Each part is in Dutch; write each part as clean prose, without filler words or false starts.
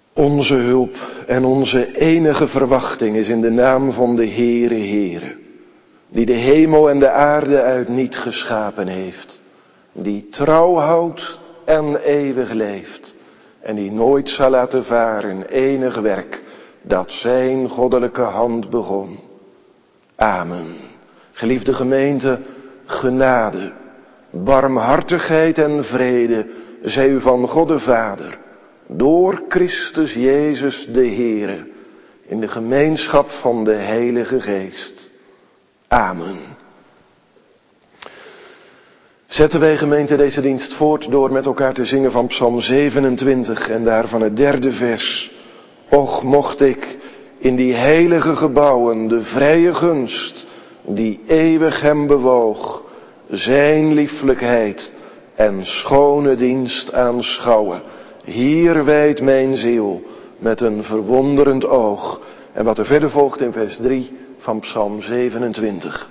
Onze hulp en onze enige verwachting is in de naam van de Heere, die de hemel en de aarde uit niet geschapen heeft, die trouw houdt en eeuwig leeft en die nooit zal laten varen enig werk dat zijn goddelijke hand begon. Amen. Geliefde gemeente, genade, barmhartigheid en vrede zij u van God de Vader, door Christus Jezus de Heere, in de gemeenschap van de Heilige Geest. Amen. Zetten wij, gemeente, deze dienst voort door met elkaar te zingen van Psalm 27 en daarvan het 3e vers. Och, mocht ik in die heilige gebouwen de vrije gunst die eeuwig hem bewoog, zijn lieflijkheid en schone dienst aanschouwen. Hier wijdt mijn ziel met een verwonderend oog. En wat er verder volgt in vers 3 van Psalm 27.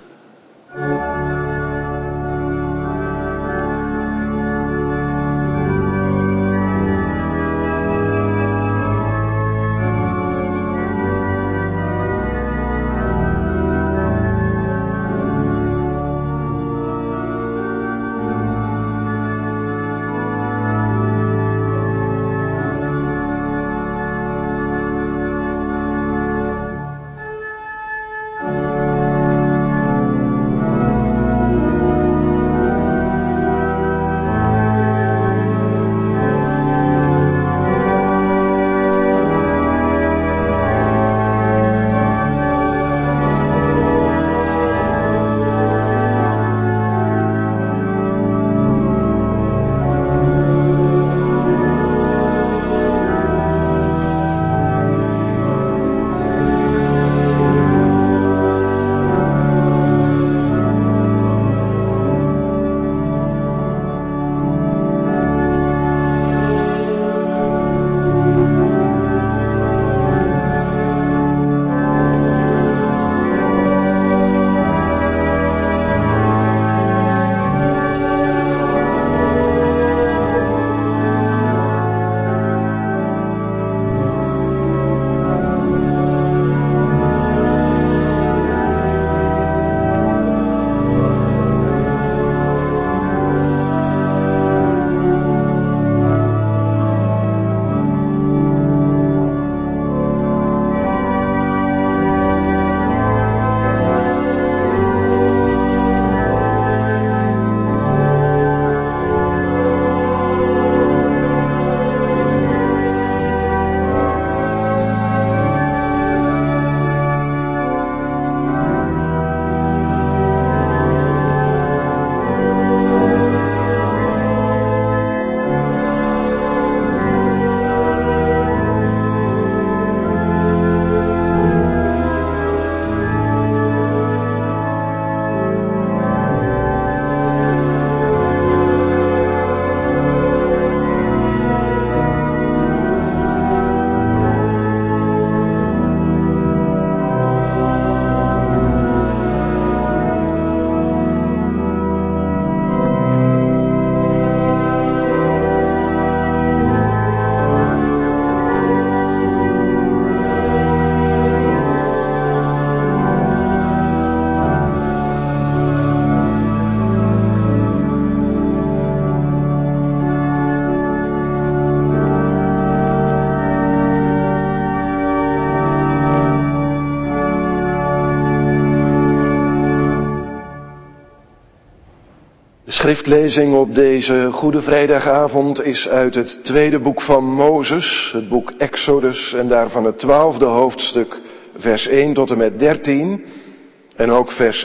Schriftlezing op deze Goede Vrijdagavond is uit het tweede boek van Mozes, het boek Exodus, en daarvan het 12e hoofdstuk, vers 1 tot en met 13, en ook vers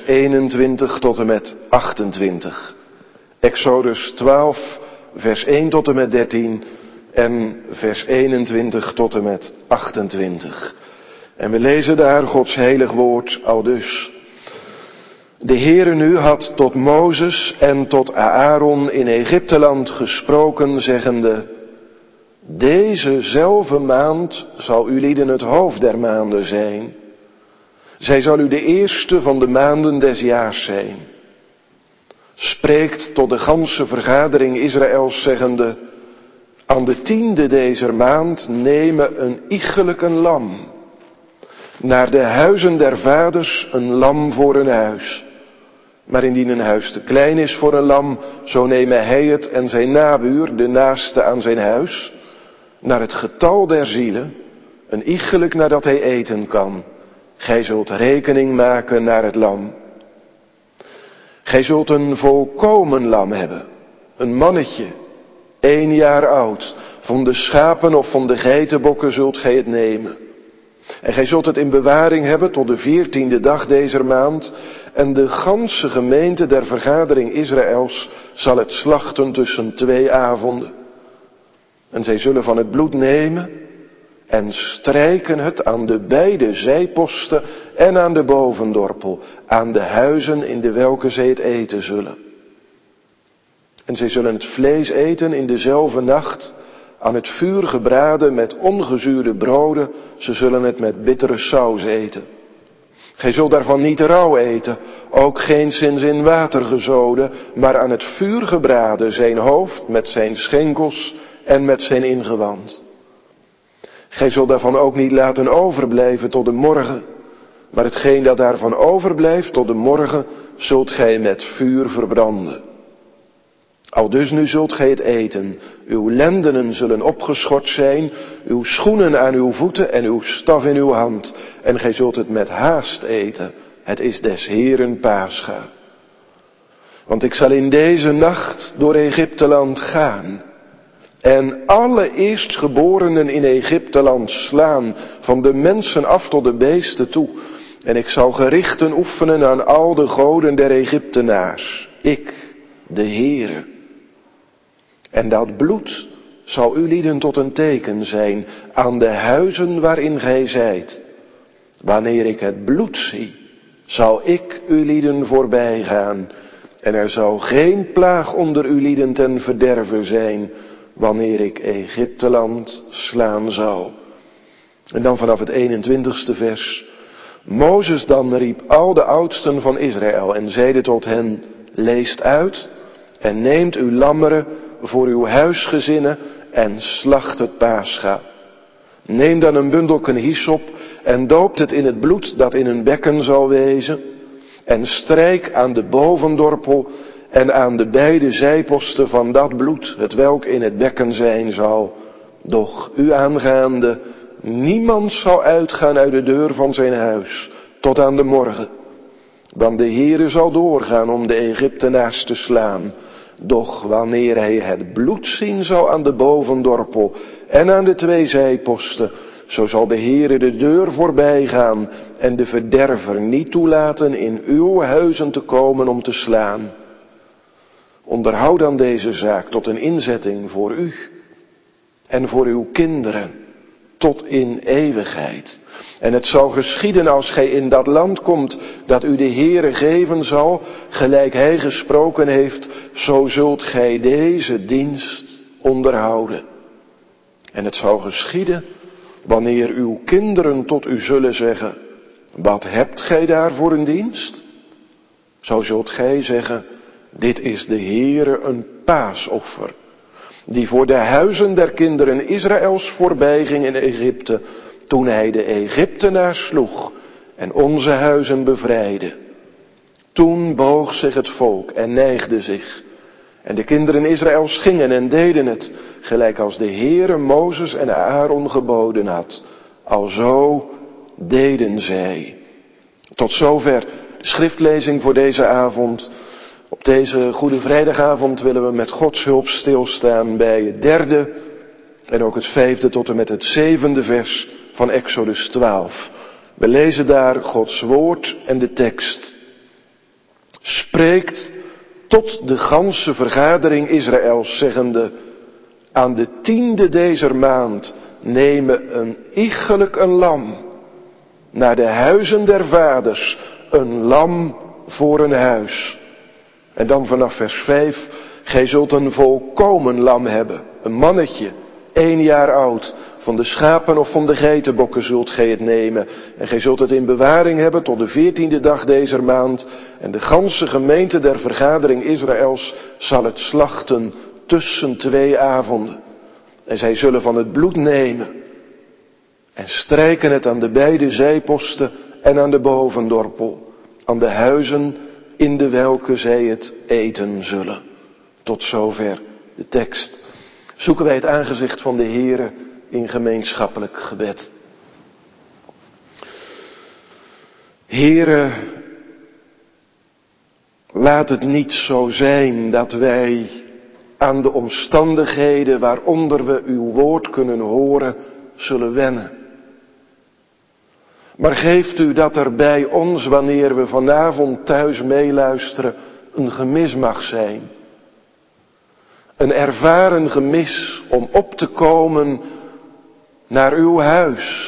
21 tot en met 28. Exodus 12, vers 1 tot en met 13 en vers 21 tot en met 28. En we lezen daar Gods heilig woord aldus. De Heere nu had tot Mozes en tot Aaron in Egypteland gesproken, zeggende: Deze zelfde maand zal ulieden het hoofd der maanden zijn. Zij zal u de eerste van de maanden des jaars zijn. Spreekt tot de ganse vergadering Israëls, zeggende: Aan de 10e dezer maand nemen een iegelijk een lam. Naar de huizen der vaders een lam voor een huis. Maar indien een huis te klein is voor een lam, zo nemen hij het en zijn nabuur, de naaste aan zijn huis, naar het getal der zielen, een iegelijk nadat hij eten kan. Gij zult rekening maken naar het lam. Gij zult een volkomen lam hebben, een mannetje, 1 jaar oud. Van de schapen of van de geitenbokken zult gij het nemen. En gij zult het in bewaring hebben tot de 14e dag dezer maand. En de ganse gemeente der vergadering Israëls zal het slachten tussen 2 avonden. En zij zullen van het bloed nemen en strijken het aan de beide zijposten en aan de bovendorpel, aan de huizen in de welke zij het eten zullen. En zij zullen het vlees eten in dezelfde nacht, aan het vuur gebraden met ongezuurde broden, ze zullen het met bittere saus eten. Gij zult daarvan niet rauw eten, ook geenszins in water gezoden, maar aan het vuur gebraden, zijn hoofd met zijn schenkels en met zijn ingewand. Gij zult daarvan ook niet laten overblijven tot de morgen, maar hetgeen dat daarvan overblijft tot de morgen, zult gij met vuur verbranden. Aldus nu zult gij het eten, uw lendenen zullen opgeschort zijn, uw schoenen aan uw voeten en uw staf in uw hand, en gij zult het met haast eten, het is des Heeren Pascha. Want ik zal in deze nacht door Egypteland gaan, en alle eerstgeborenen in Egypteland slaan, van de mensen af tot de beesten toe, en ik zal gerichten oefenen aan al de goden der Egyptenaars, ik, de Heere. En dat bloed zal u lieden tot een teken zijn aan de huizen waarin gij zijt. Wanneer ik het bloed zie, zal ik u lieden voorbij gaan. En er zal geen plaag onder u lieden ten verderve zijn, wanneer ik Egypteland slaan zal. En dan vanaf het 21ste vers. Mozes dan riep al de oudsten van Israël en zeide tot hen, leest uit en neemt uw lammeren voor uw huisgezinnen en slacht het Pascha. Neem dan een bundelken hyssop en doopt het in het bloed dat in een bekken zal wezen. En strijk aan de bovendorpel en aan de beide zijposten van dat bloed, het welk in het bekken zijn zal. Doch u aangaande, niemand zal uitgaan uit de deur van zijn huis, tot aan de morgen. Want de Heere zal doorgaan om de Egyptenaars te slaan. Doch wanneer hij het bloed zien zal aan de bovendorpel en aan de 2 zijposten, zo zal de Heere de deur voorbij gaan en de verderver niet toelaten in uw huizen te komen om te slaan. Onderhoud dan deze zaak tot een inzetting voor u en voor uw kinderen tot in eeuwigheid. En het zal geschieden als gij in dat land komt dat u de Heere geven zal, gelijk hij gesproken heeft, zo zult gij deze dienst onderhouden. En het zal geschieden wanneer uw kinderen tot u zullen zeggen, wat hebt gij daar voor een dienst? Zo zult gij zeggen, dit is de Heere een paasoffer, die voor de huizen der kinderen Israëls voorbij ging in Egypte, toen hij de Egyptenaars sloeg en onze huizen bevrijdde. Toen boog zich het volk en neigde zich. En de kinderen Israëls gingen en deden het, gelijk als de Heere Mozes en Aaron geboden had. Alzo deden zij. Tot zover de schriftlezing voor deze avond. Op deze Goede Vrijdagavond willen we met Gods hulp stilstaan bij het 3e en ook het 5e tot en met het 7e vers van Exodus 12. We lezen daar Gods woord en de tekst. Spreekt tot de ganse vergadering Israëls, zeggende, aan de 10e dezer maand nemen een iegelijk een lam, naar de huizen der vaders, een lam voor een huis. En dan vanaf vers 5, gij zult een volkomen lam hebben, een mannetje, 1 jaar oud. Van de schapen of van de geitenbokken zult gij het nemen. En gij zult het in bewaring hebben tot de 14e dag dezer maand. En de ganse gemeente der vergadering Israëls zal het slachten tussen 2 avonden. En zij zullen van het bloed nemen en strijken het aan de beide zijposten en aan de bovendorpel, aan de huizen in de welke zij het eten zullen. Tot zover de tekst. Zoeken wij het aangezicht van de Heere in gemeenschappelijk gebed. Heere, laat het niet zo zijn dat wij aan de omstandigheden waaronder we uw woord kunnen horen, zullen wennen. Maar geeft u dat er bij ons, wanneer we vanavond thuis meeluisteren, een gemis mag zijn. Een ervaren gemis om op te komen naar uw huis.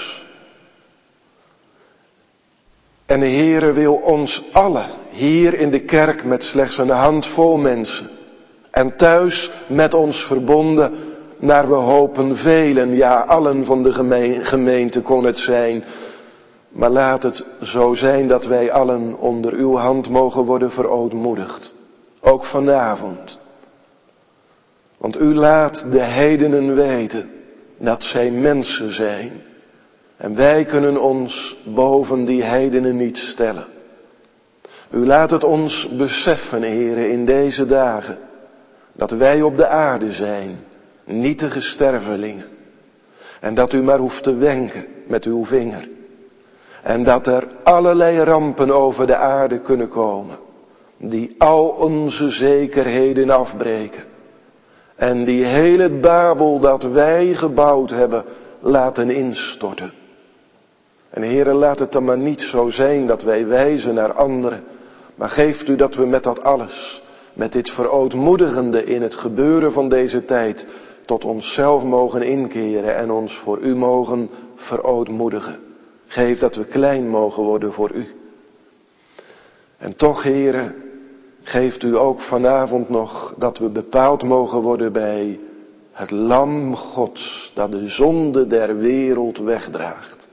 En de Heere wil ons allen hier in de kerk met slechts een handvol mensen en thuis met ons verbonden naar we hopen velen, ja allen van de gemeente kon het zijn. Maar laat het zo zijn dat wij allen onder uw hand mogen worden verootmoedigd. Ook vanavond. Want u laat de heidenen weten dat zij mensen zijn. En wij kunnen ons boven die heidenen niet stellen. U laat het ons beseffen, Heere, in deze dagen. Dat wij op de aarde zijn, nietige stervelingen. En dat u maar hoeft te wenken met uw vinger. En dat er allerlei rampen over de aarde kunnen komen. Die al onze zekerheden afbreken. En die heel het Babel dat wij gebouwd hebben laten instorten. En Heere, laat het dan maar niet zo zijn dat wij wijzen naar anderen. Maar geeft u dat we met dat alles, met dit verootmoedigende in het gebeuren van deze tijd, tot onszelf mogen inkeren en ons voor u mogen verootmoedigen. Geef dat we klein mogen worden voor u. En toch, Heere, geeft u ook vanavond nog dat we bepaald mogen worden bij het lam Gods dat de zonde der wereld wegdraagt.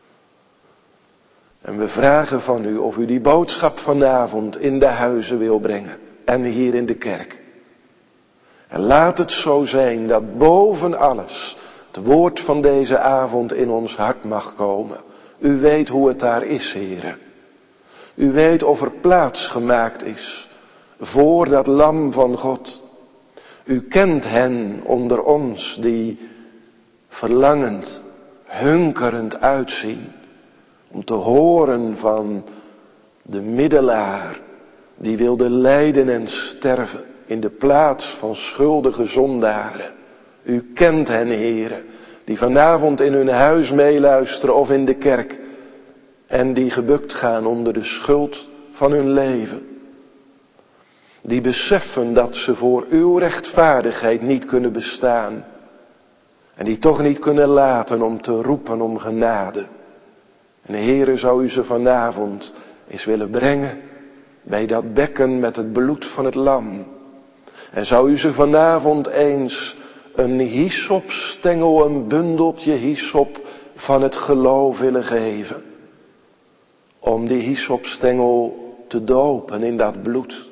En we vragen van u of u die boodschap vanavond in de huizen wil brengen en hier in de kerk. En laat het zo zijn dat boven alles het woord van deze avond in ons hart mag komen. U weet hoe het daar is, Heere. U weet of er plaats gemaakt is voor dat lam van God. U kent hen onder ons die verlangend, hunkerend uitzien om te horen van de middelaar die wilde lijden en sterven in de plaats van schuldige zondaren. U kent hen, Heere, die vanavond in hun huis meeluisteren of in de kerk en die gebukt gaan onder de schuld van hun leven. Die beseffen dat ze voor uw rechtvaardigheid niet kunnen bestaan en die toch niet kunnen laten om te roepen om genade. En Heere, zou u ze vanavond eens willen brengen bij dat bekken met het bloed van het lam. En zou u ze vanavond eens een hyssopstengel, een bundeltje hyssop van het geloof willen geven. Om die hyssopstengel te dopen in dat bloed.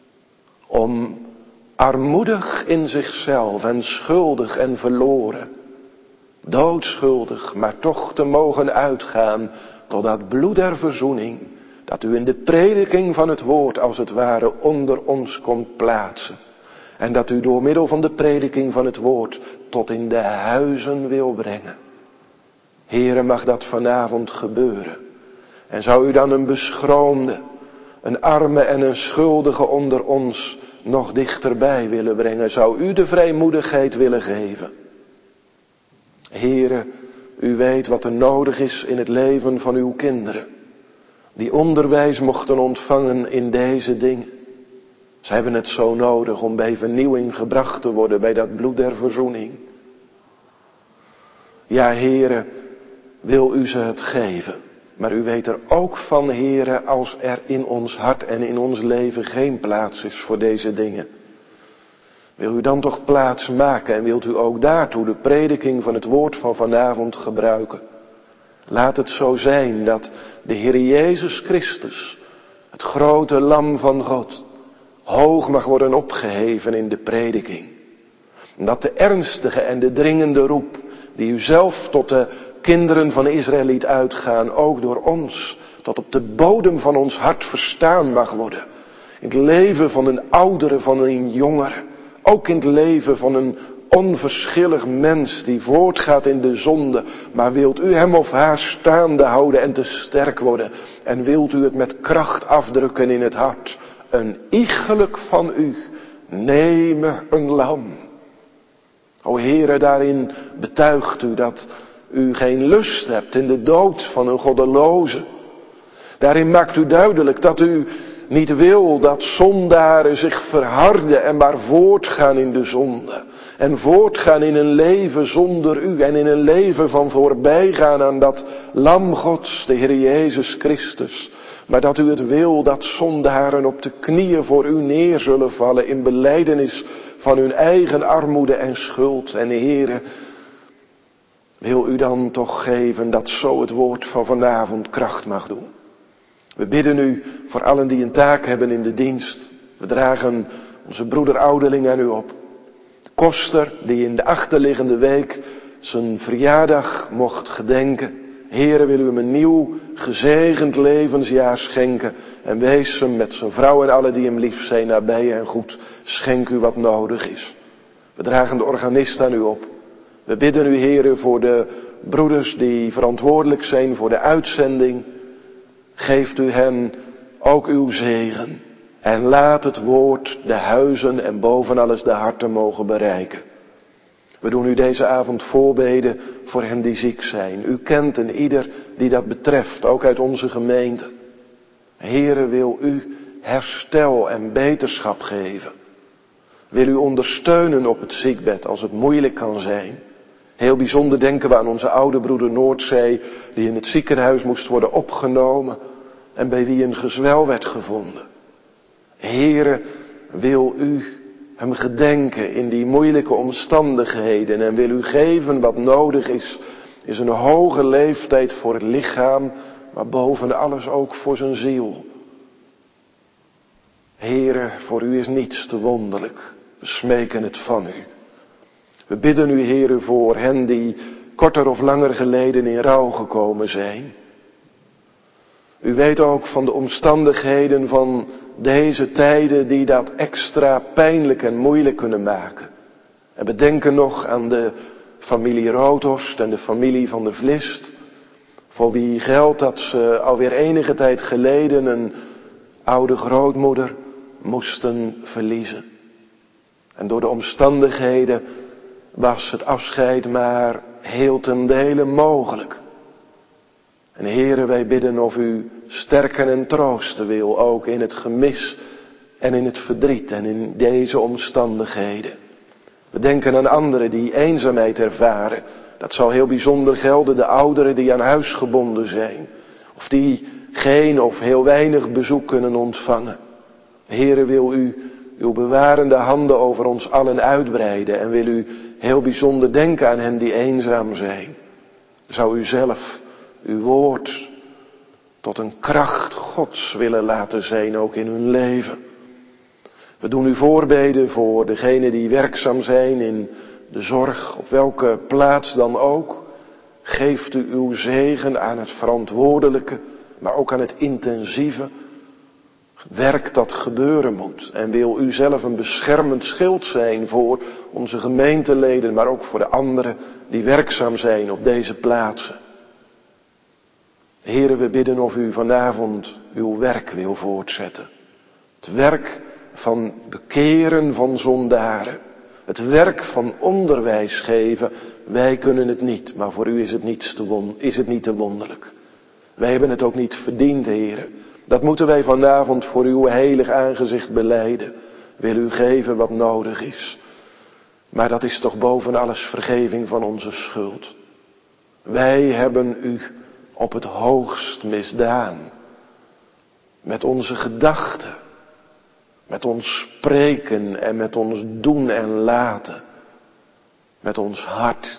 Om armoedig in zichzelf en schuldig en verloren, doodschuldig, maar toch te mogen uitgaan tot dat bloed der verzoening, dat u in de prediking van het woord als het ware onder ons komt plaatsen. En dat u door middel van de prediking van het woord tot in de huizen wil brengen. Heere, mag dat vanavond gebeuren. En zou u dan een beschroomde, een arme en een schuldige onder ons nog dichterbij willen brengen? Zou u de vrijmoedigheid willen geven? Heere, u weet wat er nodig is in het leven van uw kinderen. Die onderwijs mochten ontvangen in deze dingen. Ze hebben het zo nodig om bij vernieuwing gebracht te worden bij dat bloed der verzoening. Ja, Heere, wil u ze het geven. Maar u weet er ook van, Heere, als er in ons hart en in ons leven geen plaats is voor deze dingen. Wil u dan toch plaats maken en wilt u ook daartoe de prediking van het woord van vanavond gebruiken. Laat het zo zijn dat de Heer Jezus Christus, het grote lam van God, hoog mag worden opgeheven in de prediking. Dat de ernstige en de dringende roep die u zelf tot de kinderen van Israël liet uitgaan, ook door ons, tot op de bodem van ons hart verstaan mag worden. In het leven van een oudere, van een jongere. Ook in het leven van een onverschillig mens die voortgaat in de zonde. Maar wilt u hem of haar staande houden en te sterk worden. En wilt u het met kracht afdrukken in het hart. Een iegelijk van u, neem een lam. O Heere, daarin betuigt u dat u geen lust hebt in de dood van een goddeloze. Daarin maakt u duidelijk dat u niet wil dat zondaren zich verharden en maar voortgaan in de zonde. En voortgaan in een leven zonder u en in een leven van voorbijgaan aan dat lam Gods, de Heer Jezus Christus. Maar dat u het wil dat zondaren op de knieën voor u neer zullen vallen in belijdenis van hun eigen armoede en schuld. En Heere, wil u dan toch geven dat zo het woord van vanavond kracht mag doen. We bidden u voor allen die een taak hebben in de dienst. We dragen onze broeder ouderling aan u op. Koster die in de achterliggende week zijn verjaardag mocht gedenken. Heere, wil u hem een nieuw gezegend levensjaar schenken. En wees hem met zijn vrouw en allen die hem lief zijn nabij en goed. Schenk u wat nodig is. We dragen de organist aan u op. We bidden u, Heere, voor de broeders die verantwoordelijk zijn voor de uitzending. Geeft u hen ook uw zegen. En laat het woord de huizen en boven alles de harten mogen bereiken. We doen u deze avond voorbeden voor hen die ziek zijn. U kent en ieder die dat betreft, ook uit onze gemeente. Heere, wil u herstel en beterschap geven. Wil u ondersteunen op het ziekbed als het moeilijk kan zijn. Heel bijzonder denken we aan onze oude broeder Noordzee, die in het ziekenhuis moest worden opgenomen en bij wie een gezwel werd gevonden. Heere, wil u hem gedenken in die moeilijke omstandigheden en wil u geven wat nodig is een hoge leeftijd voor het lichaam, maar boven alles ook voor zijn ziel. Heere, voor u is niets te wonderlijk. We smeken het van u. We bidden u, Heere, voor hen die korter of langer geleden in rouw gekomen zijn. U weet ook van de omstandigheden van deze tijden die dat extra pijnlijk en moeilijk kunnen maken. En we denken nog aan de familie Roodhorst en de familie van de Vlist. Voor wie geldt dat ze alweer enige tijd geleden een oude grootmoeder moesten verliezen. En door de omstandigheden was het afscheid maar heel ten dele mogelijk. En Heere, wij bidden of u sterken en troosten wil, ook in het gemis en in het verdriet en in deze omstandigheden. We denken aan anderen die eenzaamheid ervaren. Dat zal heel bijzonder gelden, de ouderen die aan huis gebonden zijn. Of die geen of heel weinig bezoek kunnen ontvangen. Heere, wil u uw bewarende handen over ons allen uitbreiden en wil u heel bijzonder denken aan hen die eenzaam zijn. Zou u zelf uw woord tot een kracht Gods willen laten zijn, ook in hun leven. We doen u voorbeden voor degenen die werkzaam zijn in de zorg, op welke plaats dan ook. Geeft u uw zegen aan het verantwoordelijke, maar ook aan het intensieve werk dat gebeuren moet. En wil u zelf een beschermend schild zijn voor onze gemeenteleden, maar ook voor de anderen die werkzaam zijn op deze plaatsen. Heere, we bidden of u vanavond uw werk wil voortzetten. Het werk van bekeren van zondaren. Het werk van onderwijs geven. Wij kunnen het niet, maar voor u is het niet te wonderlijk. Wij hebben het ook niet verdiend, Heere. Dat moeten wij vanavond voor uw heilig aangezicht belijden. Wil u geven wat nodig is. Maar dat is toch boven alles vergeving van onze schuld. Wij hebben u op het hoogst misdaan. Met onze gedachten. Met ons spreken en met ons doen en laten. Met ons hart.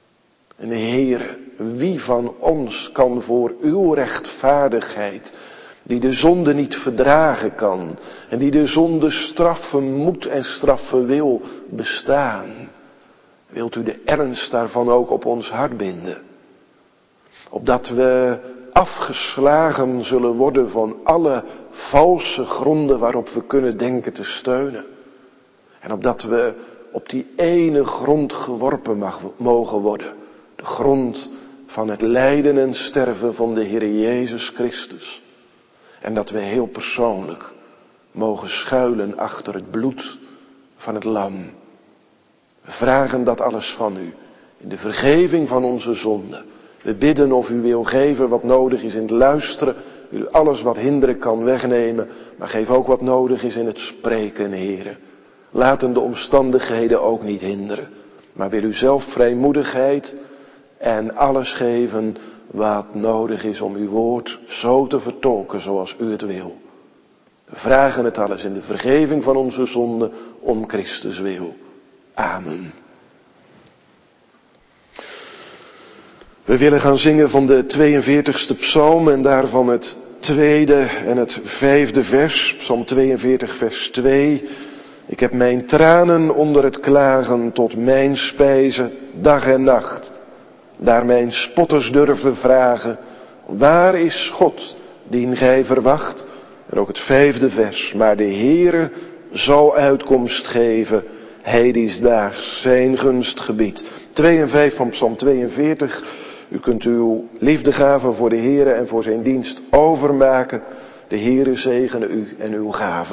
En Heere, wie van ons kan voor uw rechtvaardigheid Die de zonde niet verdragen kan. En die de zonde straffen moet en straffen wil bestaan. Wilt u de ernst daarvan ook op ons hart binden? Opdat we afgeslagen zullen worden van alle valse gronden waarop we kunnen denken te steunen. En opdat we op die ene grond geworpen mogen worden. De grond van het lijden en sterven van de Heer Jezus Christus. En dat we heel persoonlijk mogen schuilen achter het bloed van het lam. We vragen dat alles van u. In de vergeving van onze zonden. We bidden of u wil geven wat nodig is in het luisteren. U alles wat hinderen kan wegnemen. Maar geef ook wat nodig is in het spreken, Heere. Laten de omstandigheden ook niet hinderen. Maar wil u zelf vrijmoedigheid en alles geven wat nodig is om uw woord zo te vertolken zoals u het wil. We vragen het alles in de vergeving van onze zonden om Christus wil. Amen. We willen gaan zingen van de 42e psalm en daarvan het 2e en het 5e vers. Psalm 42 vers 2. Ik heb mijn tranen onder het klagen tot mijn spijze dag en nacht. Daar mijn spotters durven vragen, waar is God dien gij verwacht? En ook het 5e vers. Maar de Heere zal uitkomst geven, hij die is daags zijn gunst gebiedt. 2 en 5 van Psalm 42. U kunt uw liefdegave voor de Heere en voor zijn dienst overmaken. De Heere zegene u en uw gaven.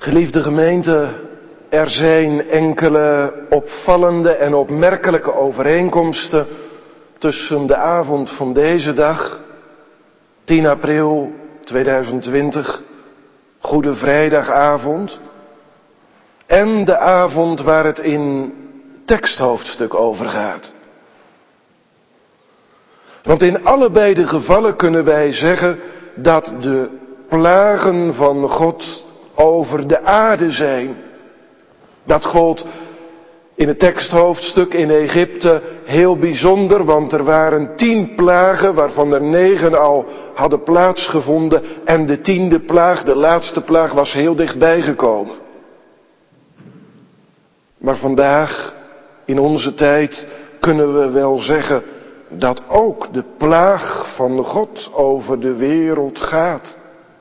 Geliefde gemeente, er zijn enkele opvallende en opmerkelijke overeenkomsten tussen de avond van deze dag, 10 april 2020, Goede Vrijdagavond, en de avond waar het in teksthoofdstuk over gaat. Want in allebei de gevallen kunnen wij zeggen dat de plagen van God over de aarde zijn. Dat gold in het teksthoofdstuk in Egypte heel bijzonder, want er waren 10 plagen waarvan er 9 al hadden plaatsgevonden en de 10e plaag, de laatste plaag, was heel dichtbij gekomen. Maar vandaag, in onze tijd, kunnen we wel zeggen dat ook de plaag van God over de wereld gaat.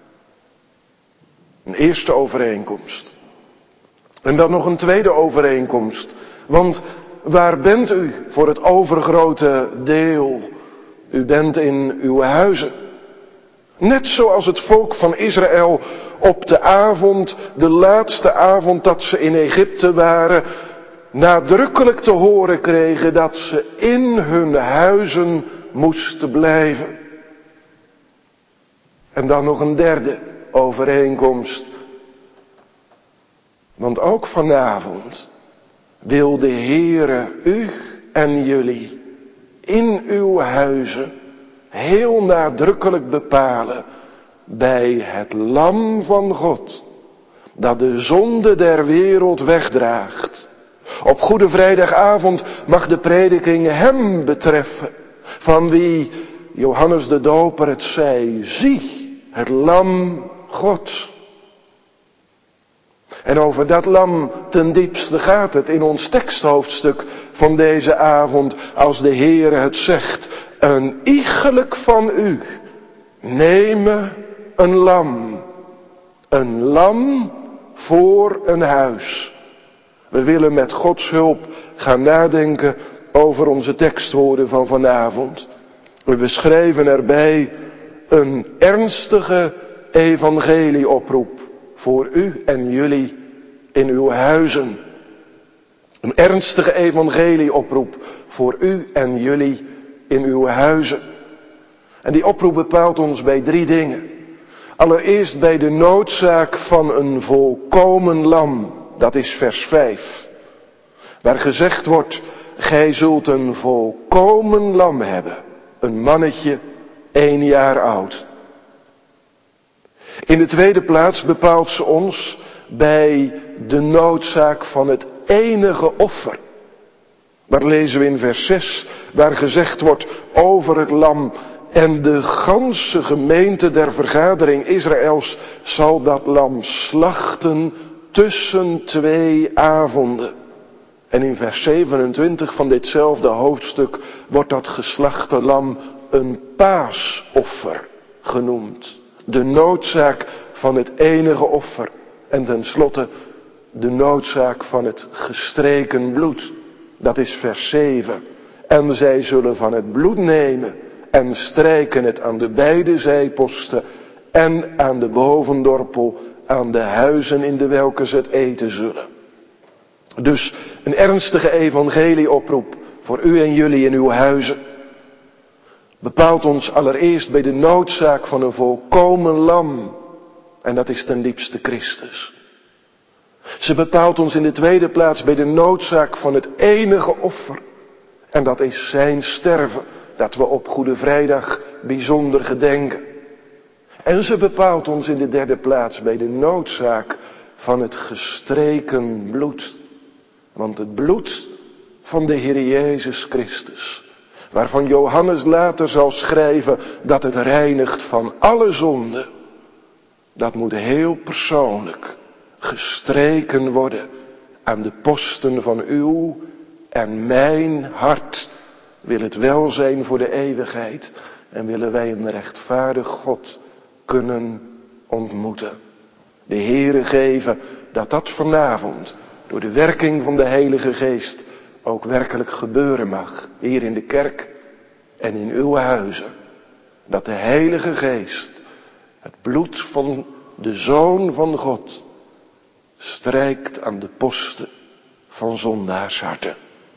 Een eerste overeenkomst. En dan nog een tweede overeenkomst. Want waar bent u voor het overgrote deel? U bent in uw huizen. Net zoals het volk van Israël op de avond, de laatste avond dat ze in Egypte waren, nadrukkelijk te horen kregen dat ze in hun huizen moesten blijven. En dan nog een derde overeenkomst. Want ook vanavond wil de Heere u en jullie in uw huizen heel nadrukkelijk bepalen bij het lam van God, dat de zonde der wereld wegdraagt. Op Goede Vrijdagavond mag de prediking hem betreffen, van wie Johannes de Doper het zei: zie, het lam Gods. En over dat lam ten diepste gaat het in ons teksthoofdstuk van deze avond, als de Heere het zegt: een iegelijk van u neme een lam voor een huis. We willen met Gods hulp gaan nadenken over onze tekstwoorden van vanavond. We schrijven erbij een ernstige evangelieoproep voor u en jullie in uw huizen. Een ernstige evangelieoproep voor u en jullie in uw huizen. En die oproep bepaalt ons bij 3 dingen. Allereerst bij de noodzaak van een volkomen lam. Dat is vers 5. Waar gezegd wordt: gij zult een volkomen lam hebben. Een mannetje 1 jaar oud. In de tweede plaats bepaalt ze ons bij de noodzaak van het enige offer. Dat lezen we in vers 6, waar gezegd wordt over het lam: en de ganse gemeente der vergadering Israëls zal dat lam slachten tussen 2 avonden. En in vers 27 van ditzelfde hoofdstuk wordt dat geslachte lam een paasoffer genoemd. De noodzaak van het enige offer. En tenslotte de noodzaak van het gestreken bloed. Dat is vers 7. En zij zullen van het bloed nemen en strijken het aan de beide zijposten en aan de bovendorpel, aan de huizen in de welke ze het eten zullen. Dus een ernstige evangelieoproep voor u en jullie in uw huizen. Bepaalt ons allereerst bij de noodzaak van een volkomen lam. En dat is ten diepste Christus. Ze bepaalt ons in de tweede plaats bij de noodzaak van het enige offer. En dat is zijn sterven, dat we op Goede Vrijdag bijzonder gedenken. En ze bepaalt ons in de derde plaats bij de noodzaak van het gestreken bloed. Want het bloed van de Heer Jezus Christus, waarvan Johannes later zal schrijven dat het reinigt van alle zonde, dat moet heel persoonlijk gestreken worden aan de posten van uw en mijn hart. Wil het welzijn voor de eeuwigheid en willen wij een rechtvaardig God kunnen ontmoeten. De Heere geven dat dat vanavond door de werking van de Heilige Geest ook werkelijk gebeuren mag. Hier in de kerk en in uw huizen. Dat de Heilige Geest het bloed van de Zoon van God strijkt aan de posten van zondaarsharten.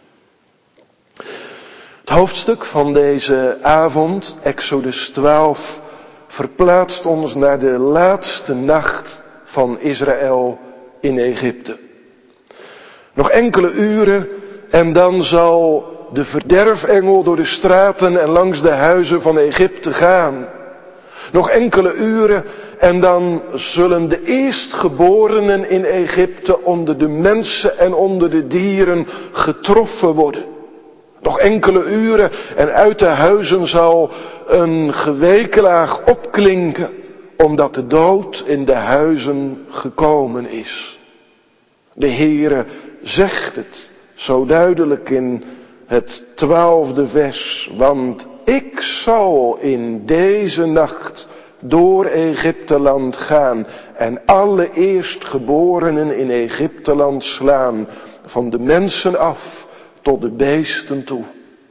Het hoofdstuk van deze avond, Exodus 12, verplaatst ons naar de laatste nacht van Israël in Egypte. Nog enkele uren en dan zal de verderfengel door de straten en langs de huizen van Egypte gaan. Nog enkele uren en dan zullen de eerstgeborenen in Egypte onder de mensen en onder de dieren getroffen worden. Nog enkele uren en uit de huizen zal een geweeklaag opklinken, omdat de dood in de huizen gekomen is. De Heere zegt het zo duidelijk in het 12e vers, want ik zal in deze nacht door Egypteland gaan en alle eerstgeborenen in Egypteland slaan, van de mensen af tot de beesten toe.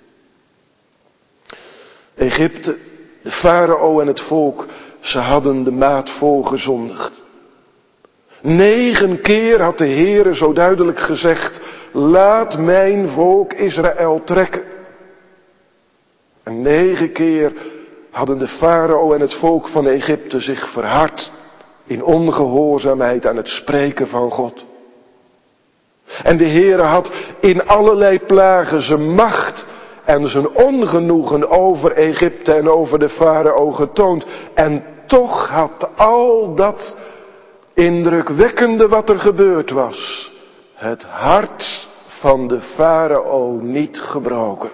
Egypte, de farao en het volk, ze hadden de maat vol gezondigd. 9 keer had de Heere zo duidelijk gezegd, laat mijn volk Israël trekken. En 9 keer hadden de farao en het volk van Egypte zich verhard in ongehoorzaamheid aan het spreken van God. En de Heere had in allerlei plagen zijn macht en zijn ongenoegen over Egypte en over de farao getoond. En toch had al dat indrukwekkende wat er gebeurd was, het hart van de farao niet gebroken.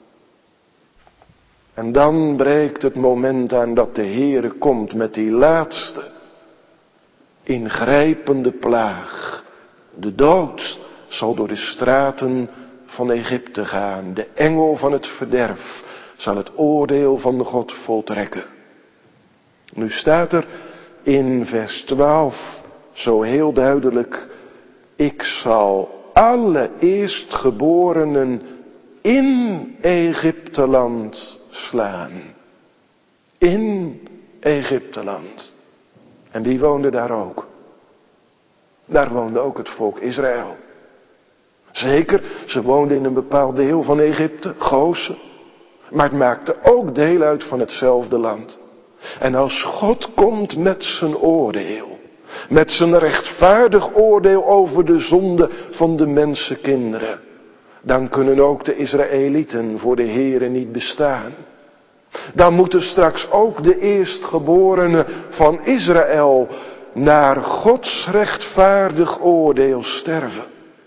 En dan breekt het moment aan dat de Heere komt met die laatste ingrijpende plaag. De dood zal door de straten van Egypte gaan. De engel van het verderf zal het oordeel van God voltrekken. Nu staat er in vers 12 zo heel duidelijk, ik zal alle eerstgeborenen in Egypteland slaan. In Egypteland. En wie woonde daar ook? Daar woonde ook het volk Israël. Zeker, ze woonden in een bepaald deel van Egypte, Gozen. Maar het maakte ook deel uit van hetzelfde land. En als God komt met zijn oordeel, met zijn rechtvaardig oordeel over de zonde van de mensenkinderen, dan kunnen ook de Israëlieten voor de Heere niet bestaan. Dan moeten straks ook de eerstgeborenen van Israël naar Gods rechtvaardig oordeel sterven.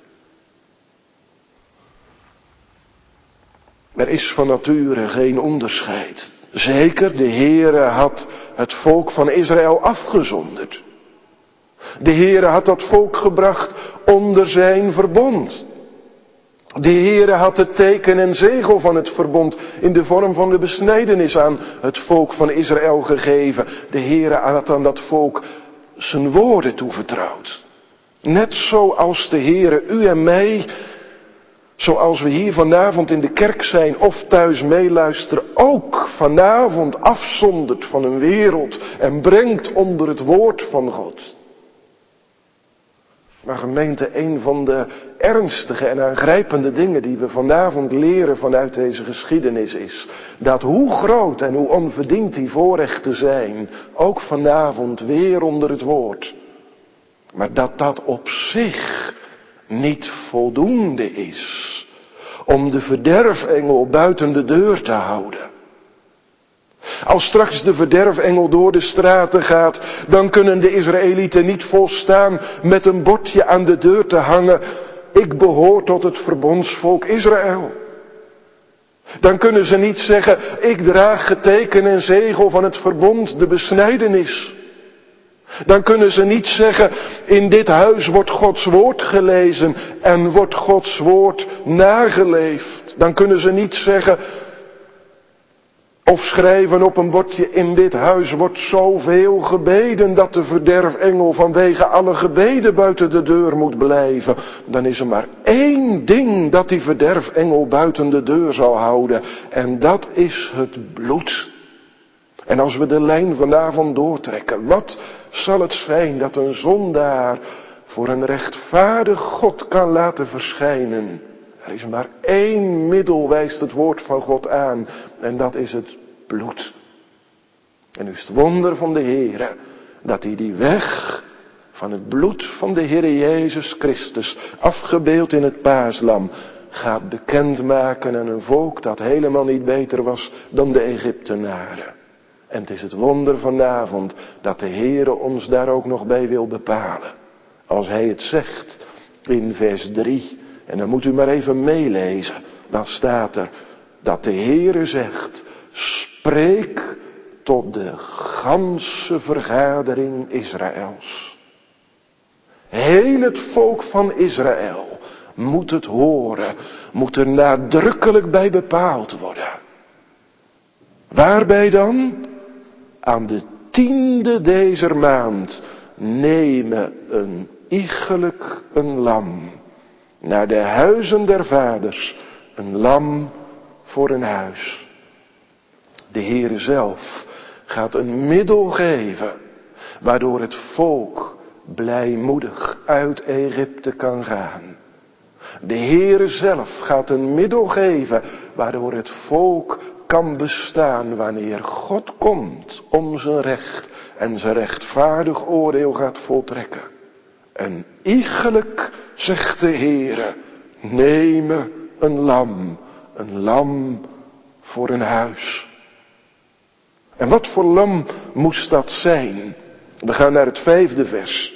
Er is van nature geen onderscheid. Zeker, de Heere had het volk van Israël afgezonderd. De Heere had dat volk gebracht onder zijn verbond. De Heere had het teken en zegel van het verbond in de vorm van de besnijdenis aan het volk van Israël gegeven. De Heere had aan dat volk zijn woorden toevertrouwd. Net zoals de Heere u en mij, zoals we hier vanavond in de kerk zijn of thuis meeluisteren, ook vanavond afzondert van een wereld en brengt onder het woord van God. Maar gemeente, een van de ernstige en aangrijpende dingen die we vanavond leren vanuit deze geschiedenis is, dat hoe groot en hoe onverdiend die voorrechten zijn, ook vanavond weer onder het woord, maar dat dat op zich niet voldoende is om de verderfengel buiten de deur te houden. Als straks de verderfengel door de straten gaat, dan kunnen de Israëlieten niet volstaan met een bordje aan de deur te hangen, ik behoor tot het verbondsvolk Israël. Dan kunnen ze niet zeggen, ik draag geteken en zegel van het verbond, de besnijdenis. Dan kunnen ze niet zeggen, in dit huis wordt Gods woord gelezen en wordt Gods woord nageleefd. Dan kunnen ze niet zeggen of schrijven op een bordje, in dit huis wordt zoveel gebeden dat de verderfengel vanwege alle gebeden buiten de deur moet blijven. Dan is er maar één ding dat die verderfengel buiten de deur zal houden en dat is het bloed. En als we de lijn vanavond doortrekken, wat zal het zijn dat een zondaar voor een rechtvaardig God kan laten verschijnen. Er is maar één middel, wijst het woord van God aan. En dat is het bloed. En nu is het wonder van de Heere dat hij die weg van het bloed van de Heere Jezus Christus, afgebeeld in het paaslam, gaat bekendmaken aan een volk dat helemaal niet beter was dan de Egyptenaren. En het is het wonder vanavond dat de Heere ons daar ook nog bij wil bepalen. Als hij het zegt in vers 3, en dan moet u maar even meelezen, dan staat er dat de Heere zegt, spreek tot de ganse vergadering Israëls. Heel het volk van Israël moet het horen, moet er nadrukkelijk bij bepaald worden. Waarbij dan? Aan de 10e dezer maand nemen een iegelijk een lam, naar de huizen der vaders, een lam voor een huis. De Heere zelf gaat een middel geven, waardoor het volk blijmoedig uit Egypte kan gaan. De Heere zelf gaat een middel geven, waardoor het volk kan bestaan wanneer God komt om zijn recht en zijn rechtvaardig oordeel gaat voltrekken. En iegelijk, zegt de Heere, nemen een lam voor een huis. En wat voor lam moest dat zijn? We gaan naar het 5e vers.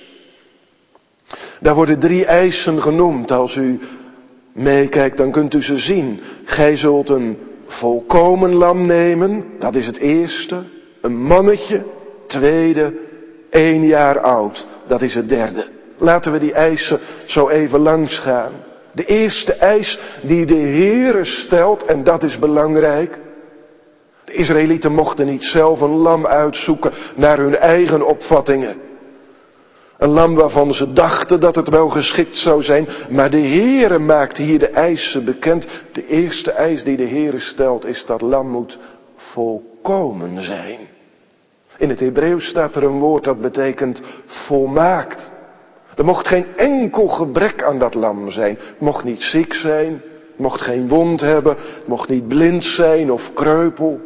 Daar worden 3 eisen genoemd. Als u meekijkt, dan kunt u ze zien. Gij zult een volkomen lam nemen, dat is het eerste. Een mannetje, tweede, 1 jaar oud, dat is het derde. Laten we die eisen zo even langs gaan. De eerste eis die de Heere stelt, en dat is belangrijk. De Israëlieten mochten niet zelf een lam uitzoeken naar hun eigen opvattingen. Een lam waarvan ze dachten dat het wel geschikt zou zijn. Maar de Heere maakt hier de eisen bekend. De eerste eis die de Heere stelt is dat lam moet volkomen zijn. In het Hebreeuws staat er een woord dat betekent volmaakt. Er mocht geen enkel gebrek aan dat lam zijn. Het mocht niet ziek zijn. Het mocht geen wond hebben. Het mocht niet blind zijn of kreupel.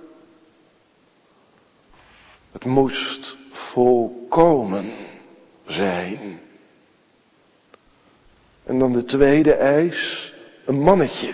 Het moest volkomen zijn. En dan de tweede eis, een mannetje.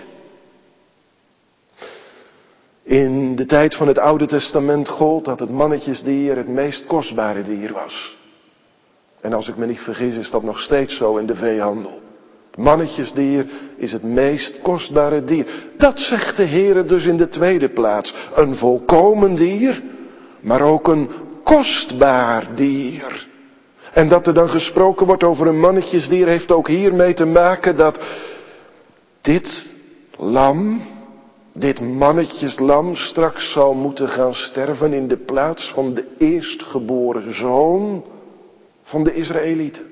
In de tijd van het Oude Testament gold dat het mannetjesdier het meest kostbare dier was. En als ik me niet vergis is dat nog steeds zo in de veehandel. Het mannetjesdier is het meest kostbare dier. Dat zegt de Heere dus in de tweede plaats. Een volkomen dier, maar ook een kostbaar dier. En dat er dan gesproken wordt over een mannetjesdier heeft ook hiermee te maken dat dit lam, dit mannetjeslam straks zal moeten gaan sterven in de plaats van de eerstgeboren zoon van de Israëlieten.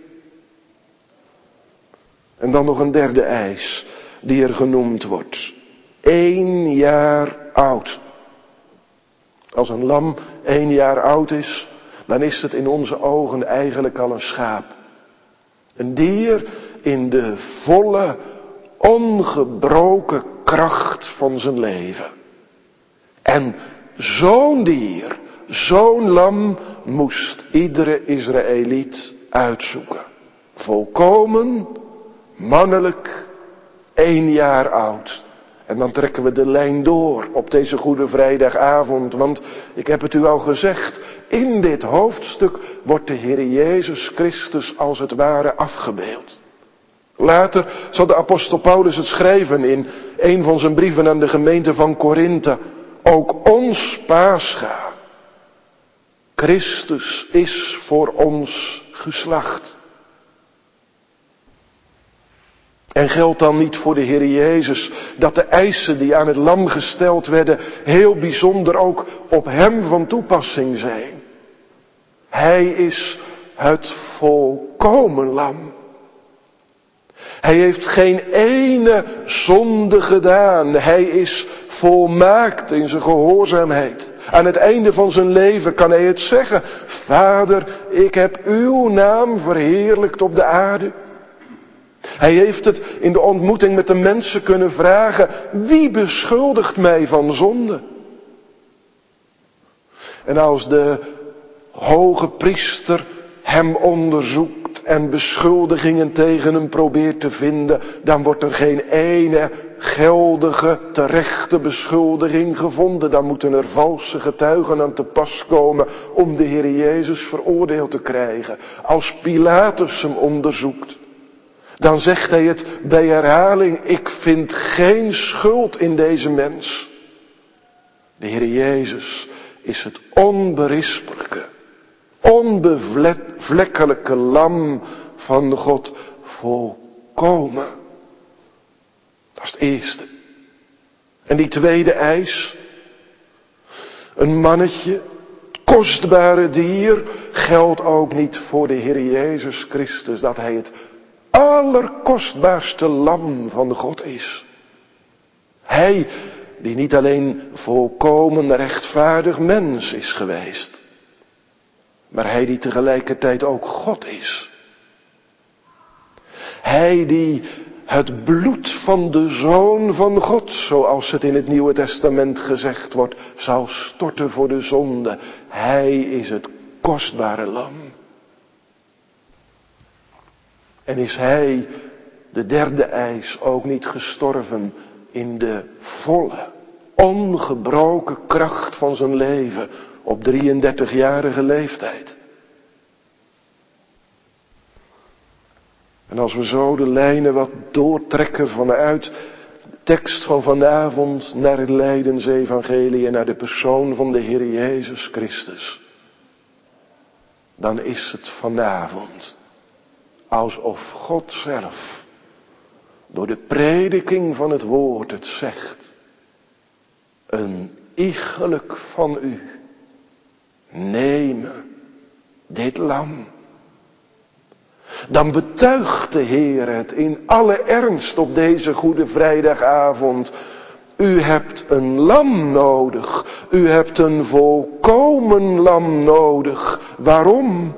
En dan nog een derde eis die er genoemd wordt. 1 jaar oud. Als een lam 1 jaar oud is, dan is het in onze ogen eigenlijk al een schaap. Een dier in de volle, ongebroken kracht van zijn leven. En zo'n dier, zo'n lam moest iedere Israëliet uitzoeken. Volkomen, mannelijk, 1 jaar oud. En dan trekken we de lijn door op deze Goede Vrijdagavond. Want ik heb het u al gezegd. In dit hoofdstuk wordt de Heer Jezus Christus als het ware afgebeeld. Later zal de apostel Paulus het schrijven in een van zijn brieven aan de gemeente van Korinthe. Ook ons Pascha. Christus is voor ons geslacht. En geldt dan niet voor de Heer Jezus dat de eisen die aan het lam gesteld werden heel bijzonder ook op hem van toepassing zijn. Hij is het volkomen lam. Hij heeft geen ene zonde gedaan. Hij is volmaakt in zijn gehoorzaamheid. Aan het einde van zijn leven kan hij het zeggen. Vader, ik heb uw naam verheerlijkt op de aarde. Hij heeft het in de ontmoeting met de mensen kunnen vragen. Wie beschuldigt mij van zonde? En als de hoge priester hem onderzoekt en beschuldigingen tegen hem probeert te vinden, dan wordt er geen ene geldige, terechte beschuldiging gevonden. Dan moeten er valse getuigen aan te pas komen om de Heer Jezus veroordeeld te krijgen. Als Pilatus hem onderzoekt, dan zegt hij het bij herhaling: ik vind geen schuld in deze mens. De Heer Jezus is het onberispelijke, onbevlekkelijke lam van God, volkomen. Dat is het eerste. En die tweede eis, een mannetje, kostbare dier, geldt ook niet voor de Heer Jezus Christus, dat hij het allerkostbaarste lam van God is. Hij die niet alleen volkomen rechtvaardig mens is geweest, maar hij die tegelijkertijd ook God is. Hij die het bloed van de Zoon van God, zoals het in het Nieuwe Testament gezegd wordt, zou storten voor de zonde. Hij is het kostbare lam. En is hij, de derde eis, ook niet gestorven in de volle, ongebroken kracht van zijn leven op 33-jarige leeftijd? En als we zo de lijnen wat doortrekken vanuit de tekst van vanavond naar het Lijdensevangelie en naar de persoon van de Heer Jezus Christus, dan is het vanavond alsof God zelf door de prediking van het woord het zegt: een iegelijk van u, neem dit lam. Dan betuigt de Heer het in alle ernst op deze Goede Vrijdagavond. U hebt een lam nodig. U hebt een volkomen lam nodig. Waarom?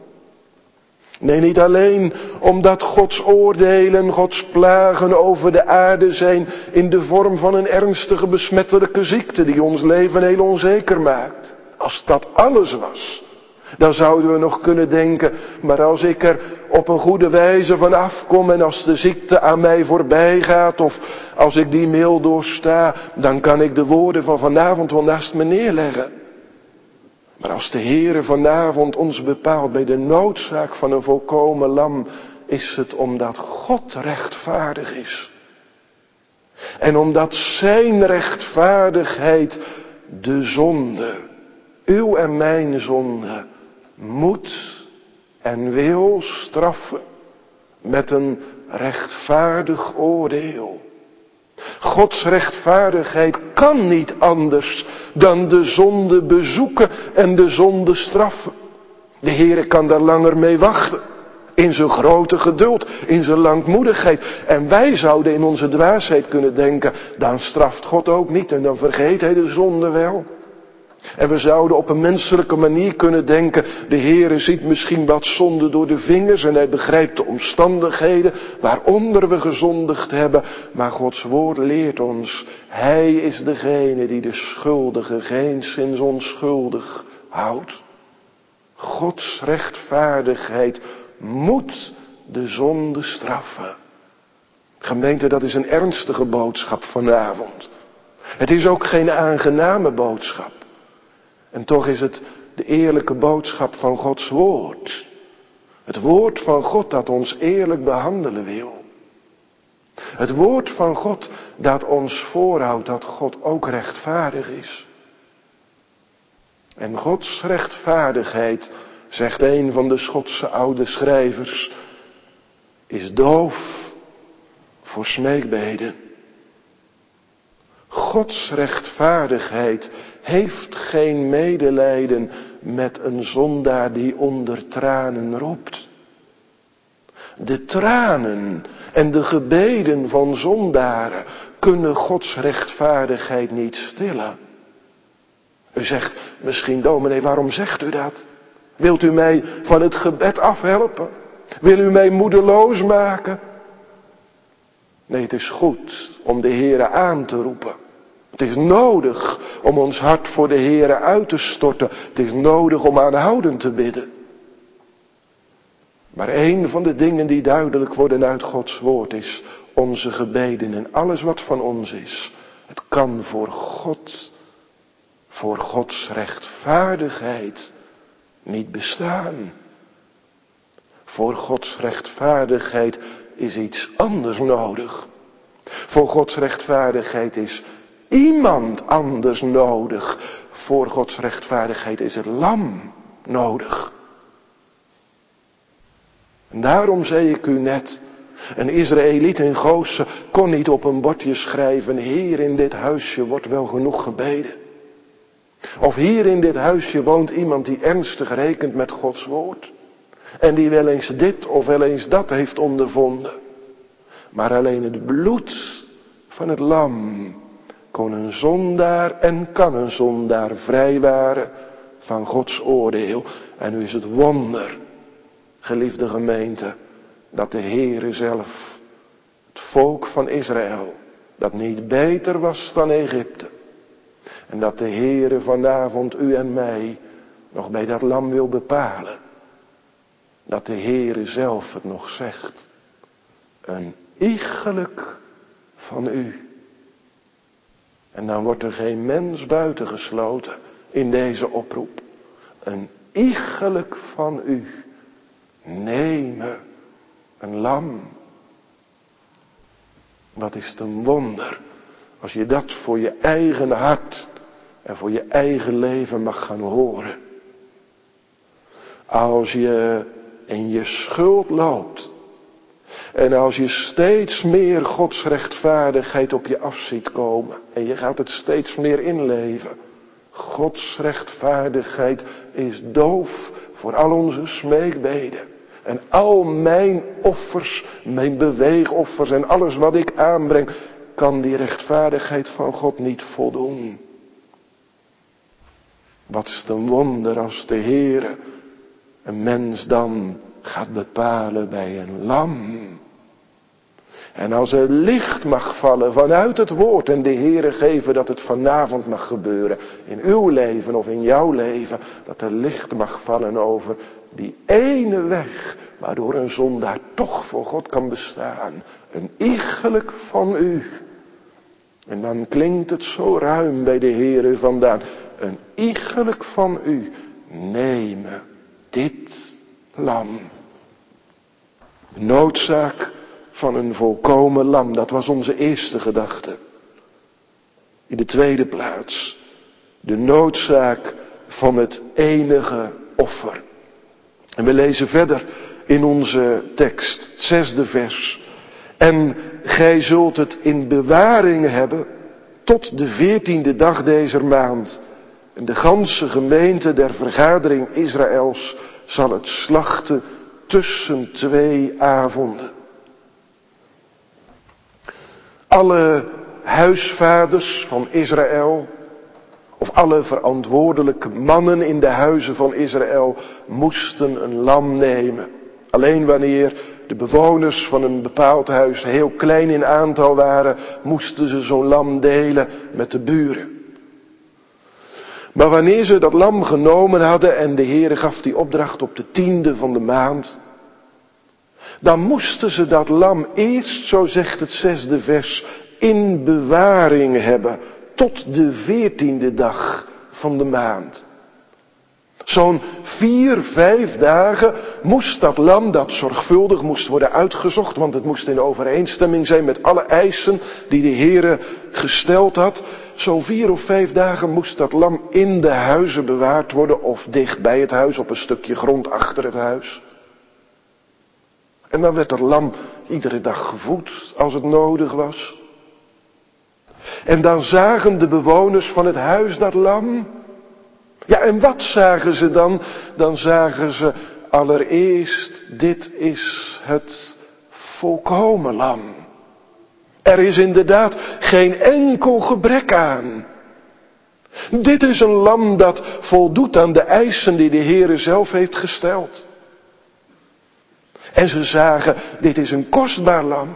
Nee, niet alleen omdat Gods oordelen, Gods plagen over de aarde zijn in de vorm van een ernstige besmettelijke ziekte die ons leven heel onzeker maakt. Als dat alles was, dan zouden we nog kunnen denken, maar als ik er op een goede wijze van afkom en als de ziekte aan mij voorbij gaat of als ik die mail doorsta, dan kan ik de woorden van vanavond wel naast me neerleggen. Maar als de Heere vanavond ons bepaalt bij de noodzaak van een volkomen lam, is het omdat God rechtvaardig is. En omdat zijn rechtvaardigheid de zonde, uw en mijn zonde, moet en wil straffen met een rechtvaardig oordeel. Gods rechtvaardigheid kan niet anders dan de zonde bezoeken en de zonde straffen. De Heere kan daar langer mee wachten. In zijn grote geduld, in zijn langmoedigheid. En wij zouden in onze dwaasheid kunnen denken, dan straft God ook niet en dan vergeet hij de zonde wel. En we zouden op een menselijke manier kunnen denken, de Heere ziet misschien wat zonde door de vingers en hij begrijpt de omstandigheden waaronder we gezondigd hebben. Maar Gods woord leert ons, hij is degene die de schuldige geenszins onschuldig houdt. Gods rechtvaardigheid moet de zonde straffen. Gemeente, dat is een ernstige boodschap vanavond. Het is ook geen aangename boodschap. En toch is het de eerlijke boodschap van Gods woord. Het woord van God dat ons eerlijk behandelen wil. Het woord van God dat ons voorhoudt dat God ook rechtvaardig is. En Gods rechtvaardigheid, zegt een van de Schotse oude schrijvers, is doof voor smeekbeden. Gods rechtvaardigheid heeft geen medelijden met een zondaar die onder tranen roept. De tranen en de gebeden van zondaren kunnen Gods rechtvaardigheid niet stillen. U zegt misschien, dominee, waarom zegt u dat? Wilt u mij van het gebed afhelpen? Wil u mij moedeloos maken? Nee, het is goed om de Heere aan te roepen. Het is nodig om ons hart voor de Heere uit te storten. Het is nodig om aanhoudend te bidden. Maar een van de dingen die duidelijk worden uit Gods woord is onze gebeden en alles wat van ons is. Het kan voor Gods rechtvaardigheid niet bestaan. Voor Gods rechtvaardigheid is iets anders nodig. Voor Gods rechtvaardigheid is iemand anders nodig. Voor Gods rechtvaardigheid is het lam nodig. En daarom zei ik u net, een Israëliet in Gozen kon niet op een bordje schrijven, hier in dit huisje wordt wel genoeg gebeden. Of hier in dit huisje woont iemand die ernstig rekent met Gods woord. En die wel eens dit of wel eens dat heeft ondervonden. Maar alleen het bloed van het lam kon een zondaar en kan een zondaar vrijwaren van Gods oordeel. En nu is het wonder, geliefde gemeente, dat de Heere zelf, het volk van Israël, dat niet beter was dan Egypte. En dat de Heere vanavond u en mij nog bij dat lam wil bepalen. Dat de Heere zelf het nog zegt. Een iegelijk van u. En dan wordt er geen mens buitengesloten in deze oproep. Een iegelijk van u. Neem een lam. Wat is het een wonder als je dat voor je eigen hart en voor je eigen leven mag gaan horen. Als je in je schuld loopt en als je steeds meer Gods rechtvaardigheid op je af ziet komen en je gaat het steeds meer inleven. Gods rechtvaardigheid is doof voor al onze smeekbeden. En al mijn offers, mijn beweegoffers en alles wat ik aanbreng, kan die rechtvaardigheid van God niet voldoen. Wat is het een wonder als de Heere een mens dan gaat bepalen bij een lam. En als er licht mag vallen vanuit het woord en de Heere geven dat het vanavond mag gebeuren in uw leven of in jouw leven, dat er licht mag vallen over die ene weg waardoor een zondaar toch voor God kan bestaan. Een iegelijk van u. En dan klinkt het zo ruim bij de Heere vandaan. Een iegelijk van u. Neem dit lam. De noodzaak van een volkomen lam. Dat was onze eerste gedachte. In de tweede plaats. De noodzaak van het enige offer. En we lezen verder in onze tekst. Het 6e vers. En gij zult het in bewaring hebben tot de 14e dag deze maand. En de ganse gemeente der vergadering Israëls zal het slachten tussen 2 avonden. Alle huisvaders van Israël, of alle verantwoordelijke mannen in de huizen van Israël, moesten een lam nemen. Alleen wanneer de bewoners van een bepaald huis heel klein in aantal waren, moesten ze zo'n lam delen met de buren. Maar wanneer ze dat lam genomen hadden en de Heere gaf die opdracht op de 10e van de maand, dan moesten ze dat lam eerst, zo zegt het 6e vers, in bewaring hebben tot de 14e dag van de maand. Zo'n 4-5 dagen moest dat lam, dat zorgvuldig moest worden uitgezocht, want het moest in overeenstemming zijn met alle eisen die de Heere gesteld had. Zo'n 4 of 5 dagen moest dat lam in de huizen bewaard worden of dicht bij het huis op een stukje grond achter het huis. En dan werd dat lam iedere dag gevoed als het nodig was. En dan zagen de bewoners van het huis dat lam. Ja, en wat zagen ze dan? Dan zagen ze allereerst, dit is het volkomen lam. Er is inderdaad geen enkel gebrek aan. Dit is een lam dat voldoet aan de eisen die de Heere zelf heeft gesteld. En ze zagen, dit is een kostbaar lam.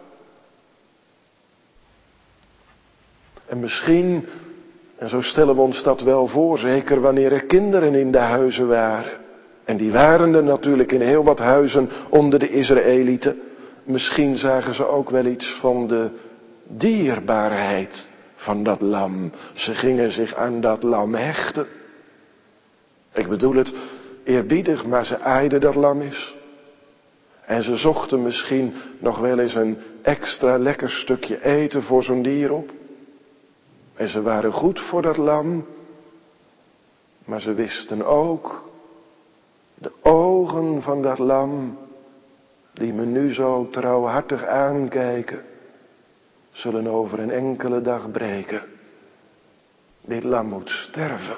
En misschien, en zo stellen we ons dat wel voor, zeker wanneer er kinderen in de huizen waren. En die waren er natuurlijk in heel wat huizen onder de Israëlieten. Misschien zagen ze ook wel iets van de dierbaarheid van dat lam. Ze gingen zich aan dat lam hechten. Ik bedoel het eerbiedig, maar ze aaiden dat lam eens. En ze zochten misschien nog wel eens een extra lekker stukje eten voor zo'n dier op. En ze waren goed voor dat lam. Maar ze wisten ook, de ogen van dat lam, die me nu zo trouwhartig aankijken, zullen over een enkele dag breken. Dit lam moet sterven.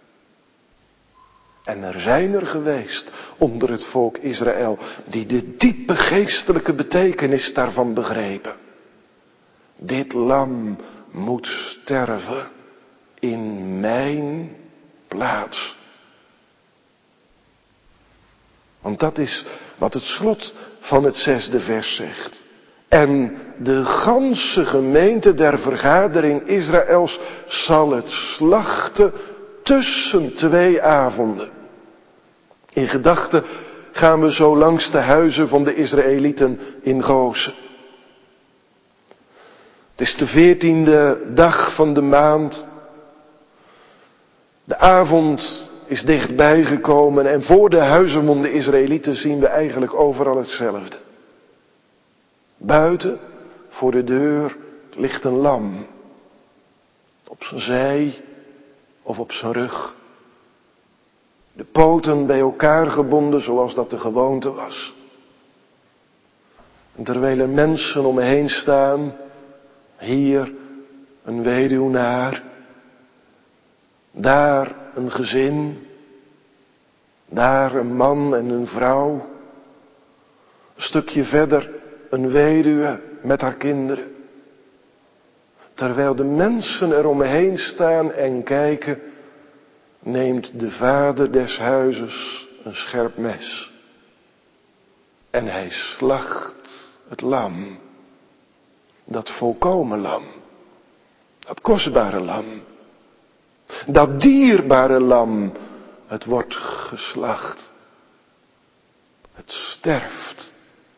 En er zijn er geweest onder het volk Israël die de diepe geestelijke betekenis daarvan begrepen. Dit lam moet sterven in mijn plaats. Want dat is wat het slot van het 6e vers zegt. En de ganse gemeente der vergadering Israëls zal het slachten tussen 2 avonden. In gedachten gaan we zo langs de huizen van de Israëlieten in Gozen. Het is de 14e dag van de maand. De avond is dichtbij gekomen en voor de huizen van de Israëlieten zien we eigenlijk overal hetzelfde. Buiten, voor de deur, ligt een lam. Op zijn zij of op zijn rug. De poten bij elkaar gebonden zoals dat de gewoonte was. En terwijl er mensen om me heen staan, hier een weduwnaar, daar een gezin, daar een man en een vrouw, een stukje verder een weduwe met haar kinderen. Terwijl de mensen er om me heen staan en kijken, neemt de vader des huizes een scherp mes. En hij slacht het lam. Dat volkomen lam. Dat kostbare lam. Dat dierbare lam. Het wordt geslacht. Het sterft.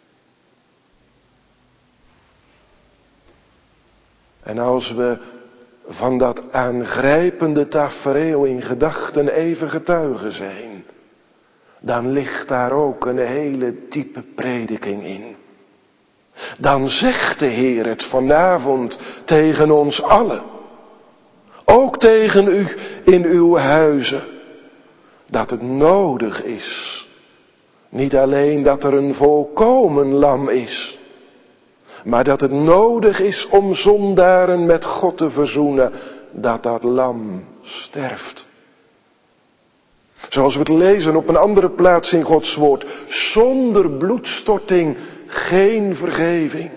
En als we van dat aangrijpende tafereel in gedachten even getuigen zijn, dan ligt daar ook een hele diepe prediking in. Dan zegt de Heer het vanavond tegen ons allen, ook tegen u in uw huizen, dat het nodig is, niet alleen dat er een volkomen lam is, maar dat het nodig is om zondaren met God te verzoenen, dat dat lam sterft. Zoals we het lezen op een andere plaats in Gods woord. Zonder bloedstorting geen vergeving.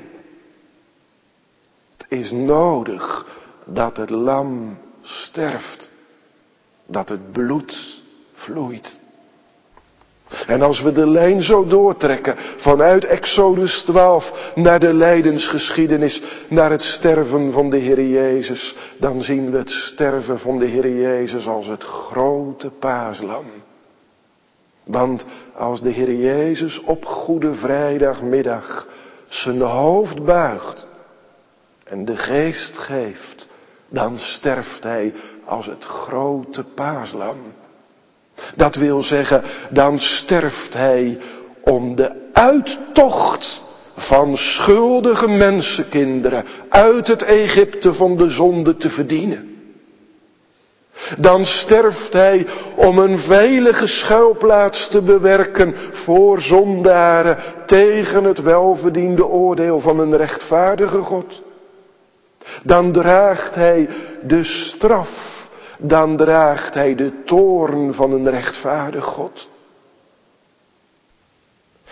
Het is nodig dat het lam sterft. Dat het bloed vloeit. En als we de lijn zo doortrekken vanuit Exodus 12 naar de lijdensgeschiedenis, naar het sterven van de Heer Jezus, dan zien we het sterven van de Heer Jezus als het grote paaslam. Want als de Heer Jezus op Goede Vrijdagmiddag zijn hoofd buigt en de geest geeft, dan sterft hij als het grote paaslam. Dat wil zeggen, dan sterft hij om de uittocht van schuldige mensenkinderen uit het Egypte van de zonde te verdienen. Dan sterft hij om een veilige schuilplaats te bewerken voor zondaren tegen het welverdiende oordeel van een rechtvaardige God. Dan draagt hij de straf. Dan draagt hij de toorn van een rechtvaardig God.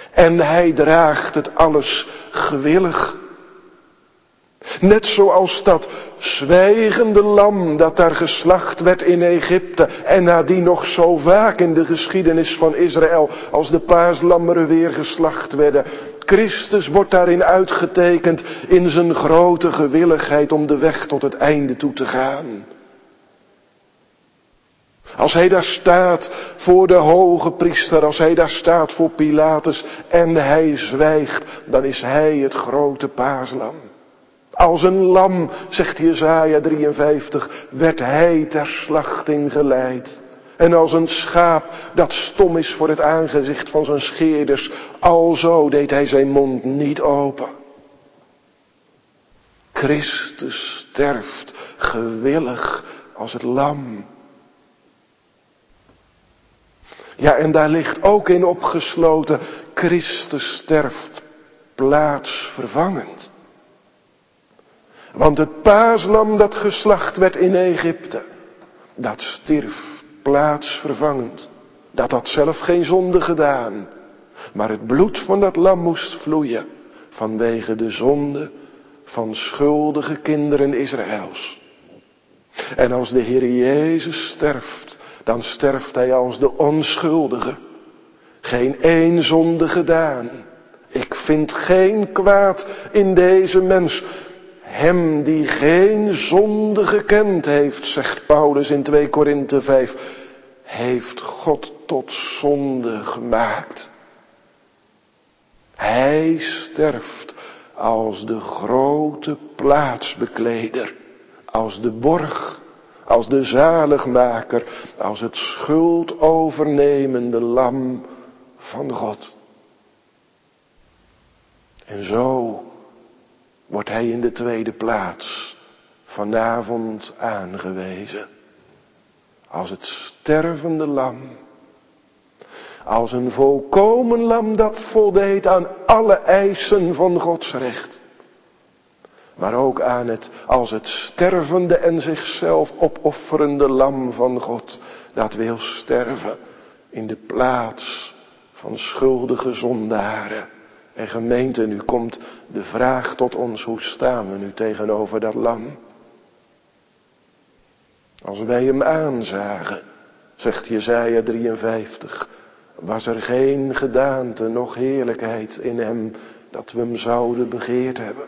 En hij draagt het alles gewillig. Net zoals dat zwijgende lam dat daar geslacht werd in Egypte en nadien nog zo vaak in de geschiedenis van Israël als de paaslammeren weer geslacht werden. Christus wordt daarin uitgetekend in zijn grote gewilligheid om de weg tot het einde toe te gaan. Als hij daar staat voor de hoge priester, als hij daar staat voor Pilatus en hij zwijgt, dan is hij het grote paaslam. Als een lam, zegt Jesaja 53, werd hij ter slachting geleid. En als een schaap dat stom is voor het aangezicht van zijn scheerders, alzo deed hij zijn mond niet open. Christus sterft gewillig als het lam. Ja, en daar ligt ook in opgesloten, Christus sterft plaatsvervangend. Want het paaslam dat geslacht werd in Egypte, dat stierf plaatsvervangend. Dat had zelf geen zonde gedaan. Maar het bloed van dat lam moest vloeien vanwege de zonde van schuldige kinderen Israëls. En als de Heer Jezus sterft, dan sterft hij als de onschuldige. Geen één zonde gedaan. Ik vind geen kwaad in deze mens. Hem die geen zonde gekend heeft, zegt Paulus in 2 Korinthe 5, heeft God tot zonde gemaakt. Hij sterft als de grote plaatsbekleder, als de borg, als de zaligmaker, als het schuldovernemende lam van God. En zo wordt hij in de tweede plaats vanavond aangewezen. Als het stervende lam. Als een volkomen lam dat voldeed aan alle eisen van Gods recht. Maar ook als het stervende en zichzelf opofferende lam van God. Dat wil sterven in de plaats van schuldige zondaren. En gemeente, nu komt de vraag tot ons, hoe staan we nu tegenover dat lam? Als wij hem aanzagen, zegt Jesaja 53, was er geen gedaante, noch heerlijkheid in hem, dat we hem zouden begeerd hebben.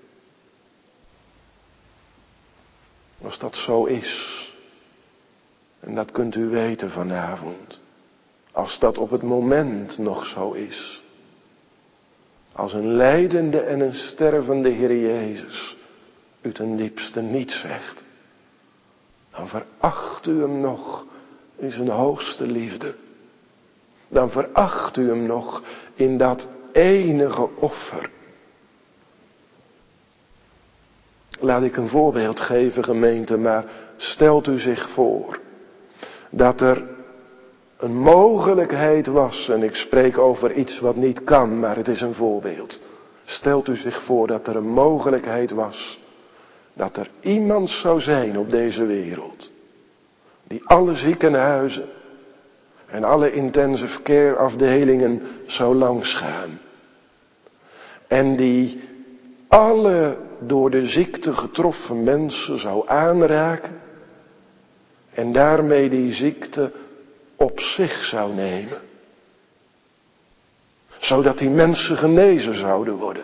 Als dat zo is, en dat kunt u weten vanavond, als dat op het moment nog zo is, als een lijdende en een stervende Heer Jezus u ten diepste niet zegt, dan veracht u hem nog in zijn hoogste liefde. Dan veracht u hem nog in dat enige offer. Laat ik een voorbeeld geven, gemeente, maar stelt u zich voor dat er een mogelijkheid was, en ik spreek over iets wat niet kan, maar het is een voorbeeld. Stelt u zich voor dat er een mogelijkheid was, dat er iemand zou zijn op deze wereld, die alle ziekenhuizen en alle intensive care afdelingen zou langsgaan. En die alle door de ziekte getroffen mensen zou aanraken en daarmee die ziekte op zich zou nemen. Zodat die mensen genezen zouden worden.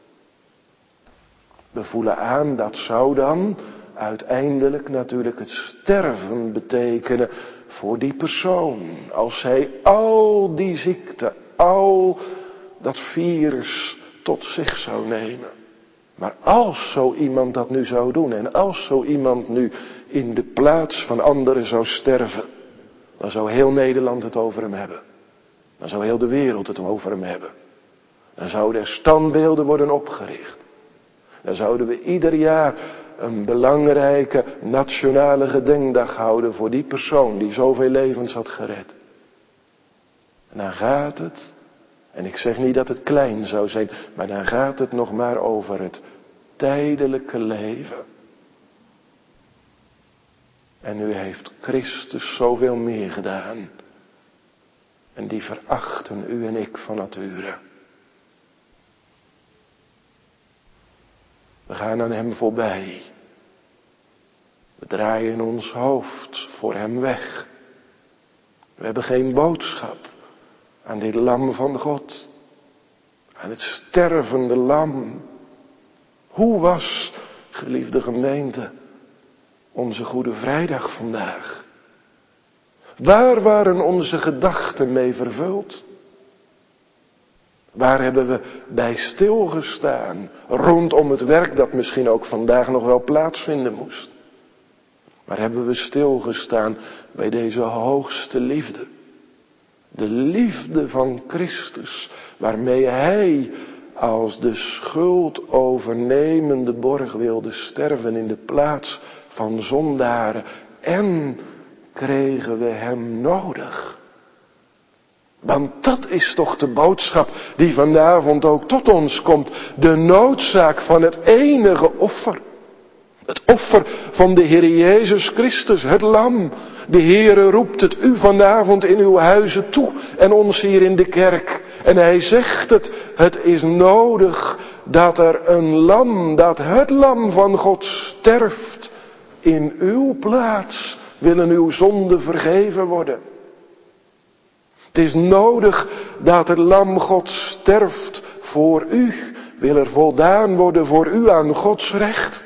We voelen aan, dat zou dan uiteindelijk natuurlijk het sterven betekenen voor die persoon. Als hij al die ziekte, al dat virus tot zich zou nemen. Maar als zo iemand dat nu zou doen en als zo iemand nu in de plaats van anderen zou sterven, dan zou heel Nederland het over hem hebben. Dan zou heel de wereld het over hem hebben. Dan zouden er standbeelden worden opgericht. Dan zouden we ieder jaar een belangrijke nationale gedenkdag houden voor die persoon die zoveel levens had gered. En dan gaat het, en ik zeg niet dat het klein zou zijn, maar dan gaat het nog maar over het tijdelijke leven. En nu heeft Christus zoveel meer gedaan. En die verachten u en ik van nature. We gaan aan hem voorbij. We draaien ons hoofd voor hem weg. We hebben geen boodschap aan dit lam van God. Aan het stervende lam. Hoe was, geliefde gemeente, onze Goede Vrijdag vandaag? Waar waren onze gedachten mee vervuld? Waar hebben we bij stilgestaan rondom het werk dat misschien ook vandaag nog wel plaatsvinden moest? Waar hebben we stilgestaan bij deze hoogste liefde? De liefde van Christus, waarmee Hij als de schuld overnemende borg wilde sterven in de plaats van zondaren. En kregen we Hem nodig. Want dat is toch de boodschap die vanavond ook tot ons komt. De noodzaak van het enige offer. Het offer van de Heer Jezus Christus, het lam. De Heere roept het u vanavond in uw huizen toe en ons hier in de kerk. En Hij zegt het is nodig dat er een lam, dat het lam van God sterft. In uw plaats willen uw zonden vergeven worden. Het is nodig dat het lam God sterft voor u. Wil er voldaan worden voor u aan Gods recht.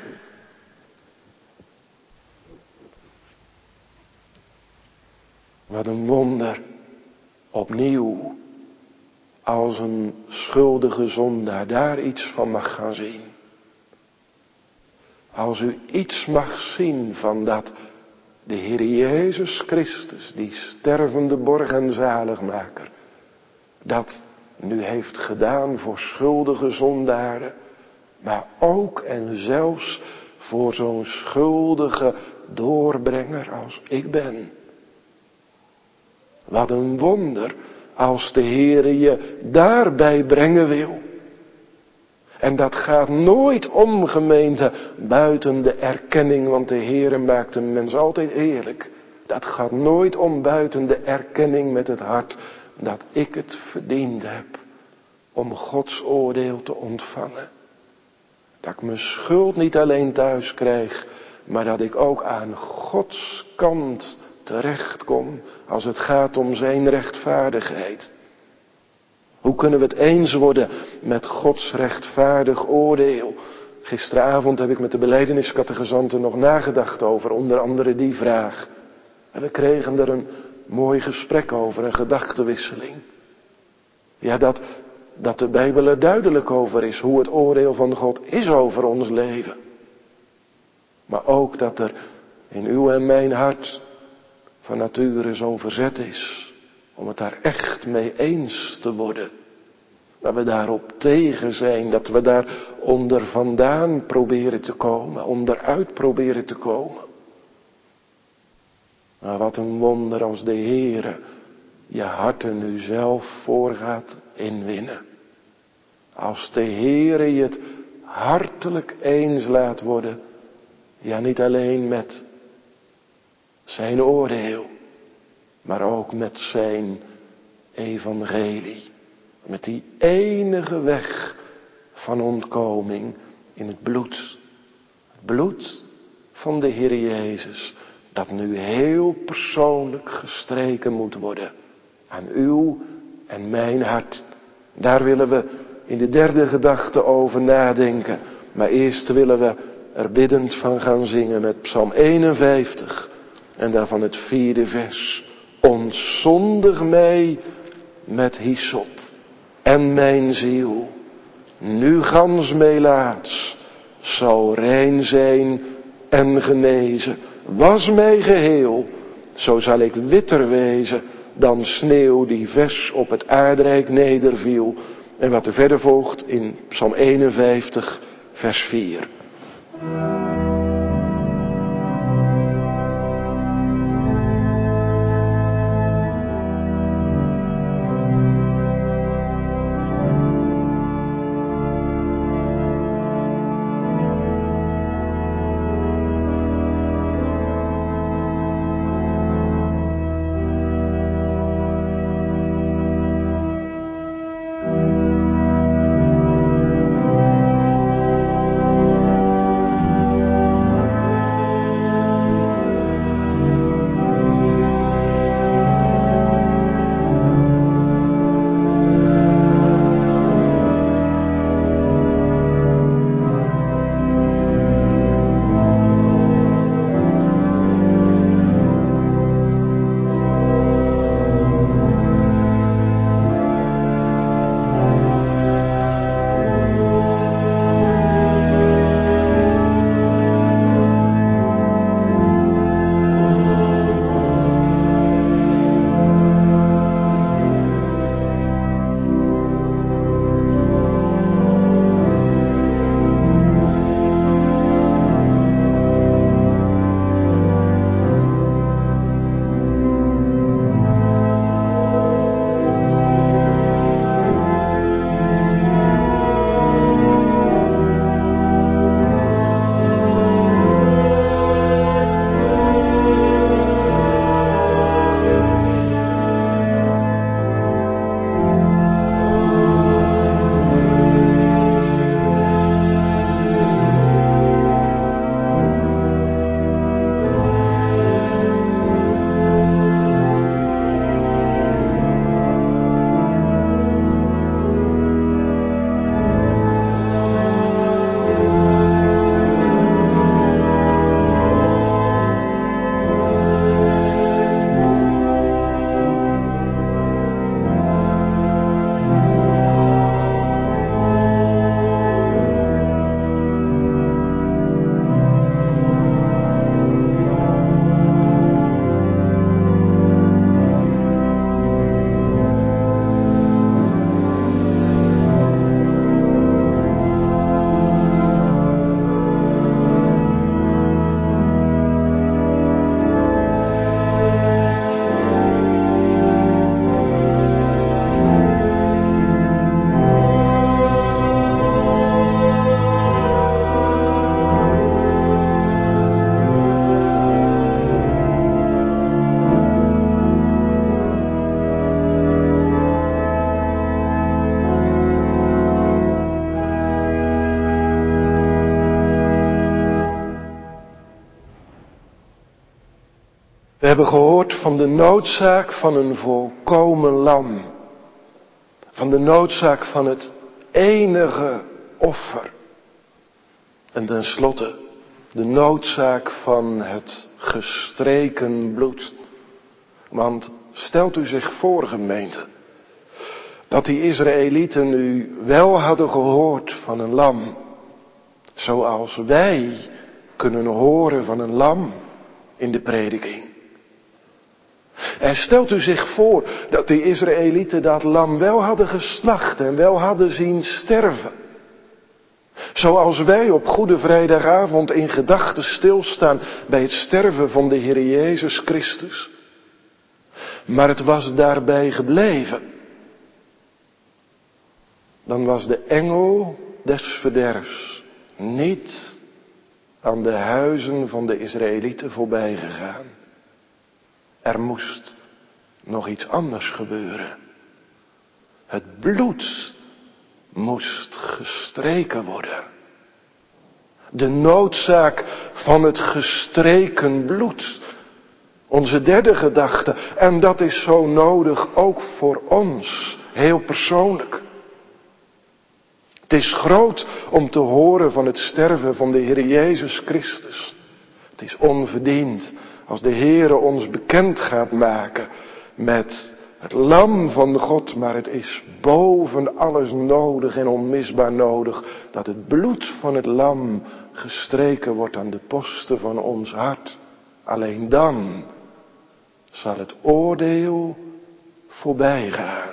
Wat een wonder, opnieuw, als een schuldige zondaar daar iets van mag gaan zien. Als u iets mag zien van dat de Heer Jezus Christus, die stervende borg en zaligmaker, dat nu heeft gedaan voor schuldige zondaren, maar ook en zelfs voor zo'n schuldige doorbrenger als ik ben. Wat een wonder als de Heere je daarbij brengen wil. En dat gaat nooit om, gemeente, buiten de erkenning, want de Heere maakt een mens altijd eerlijk. Dat gaat nooit om buiten de erkenning met het hart dat ik het verdiend heb om Gods oordeel te ontvangen. Dat ik mijn schuld niet alleen thuis krijg, maar dat ik ook aan Gods kant terechtkom als het gaat om zijn rechtvaardigheid. Hoe kunnen we het eens worden met Gods rechtvaardig oordeel? Gisteravond heb ik met de belijdeniscategezanten nog nagedacht over onder andere die vraag. En we kregen er een mooi gesprek over, een gedachtenwisseling. Ja, dat de Bijbel er duidelijk over is hoe het oordeel van God is over ons leven. Maar ook dat er in uw en mijn hart van nature zo'n verzet is om het daar echt mee eens te worden. Dat we daarop tegen zijn, dat we daar onder vandaan proberen te komen, onderuit proberen te komen. Maar wat een wonder als de Heere je harten nu zelf voor gaat inwinnen. Als de Heere je het hartelijk eens laat worden, ja niet alleen met zijn oordeel, maar ook met zijn evangelie. Met die enige weg van ontkoming in het bloed. Het bloed van de Heer Jezus. Dat nu heel persoonlijk gestreken moet worden. Aan uw en mijn hart. Daar willen we in de derde gedachte over nadenken. Maar eerst willen we er biddend van gaan zingen met Psalm 51. En daarvan het 4e vers. Ontzondig mij met hyssop. En mijn ziel, nu gans melaats, zal rein zijn en genezen. Was mij geheel, zo zal ik witter wezen dan sneeuw die vers op het aardrijk nederviel. En wat er verder volgt in Psalm 51, vers 4. hebben gehoord van de noodzaak van een volkomen lam. Van de noodzaak van het enige offer. En tenslotte de noodzaak van het gestreken bloed. Want stelt u zich voor, gemeente, dat die Israëlieten nu wel hadden gehoord van een lam. Zoals wij kunnen horen van een lam in de prediking. En stelt u zich voor dat die Israëlieten dat lam wel hadden geslacht en wel hadden zien sterven. Zoals wij op Goede Vrijdagavond in gedachten stilstaan bij het sterven van de Heer Jezus Christus. Maar het was daarbij gebleven. Dan was de engel des verderfs niet aan de huizen van de Israëlieten voorbij gegaan. Er moest nog iets anders gebeuren. Het bloed moest gestreken worden. De noodzaak van het gestreken bloed. Onze derde gedachte. En dat is zo nodig ook voor ons. Heel persoonlijk. Het is groot om te horen van het sterven van de Heer Jezus Christus. Het is onverdiend als de Heere ons bekend gaat maken met het lam van God. Maar het is boven alles nodig en onmisbaar nodig dat het bloed van het lam gestreken wordt aan de posten van ons hart. Alleen dan zal het oordeel voorbij gaan.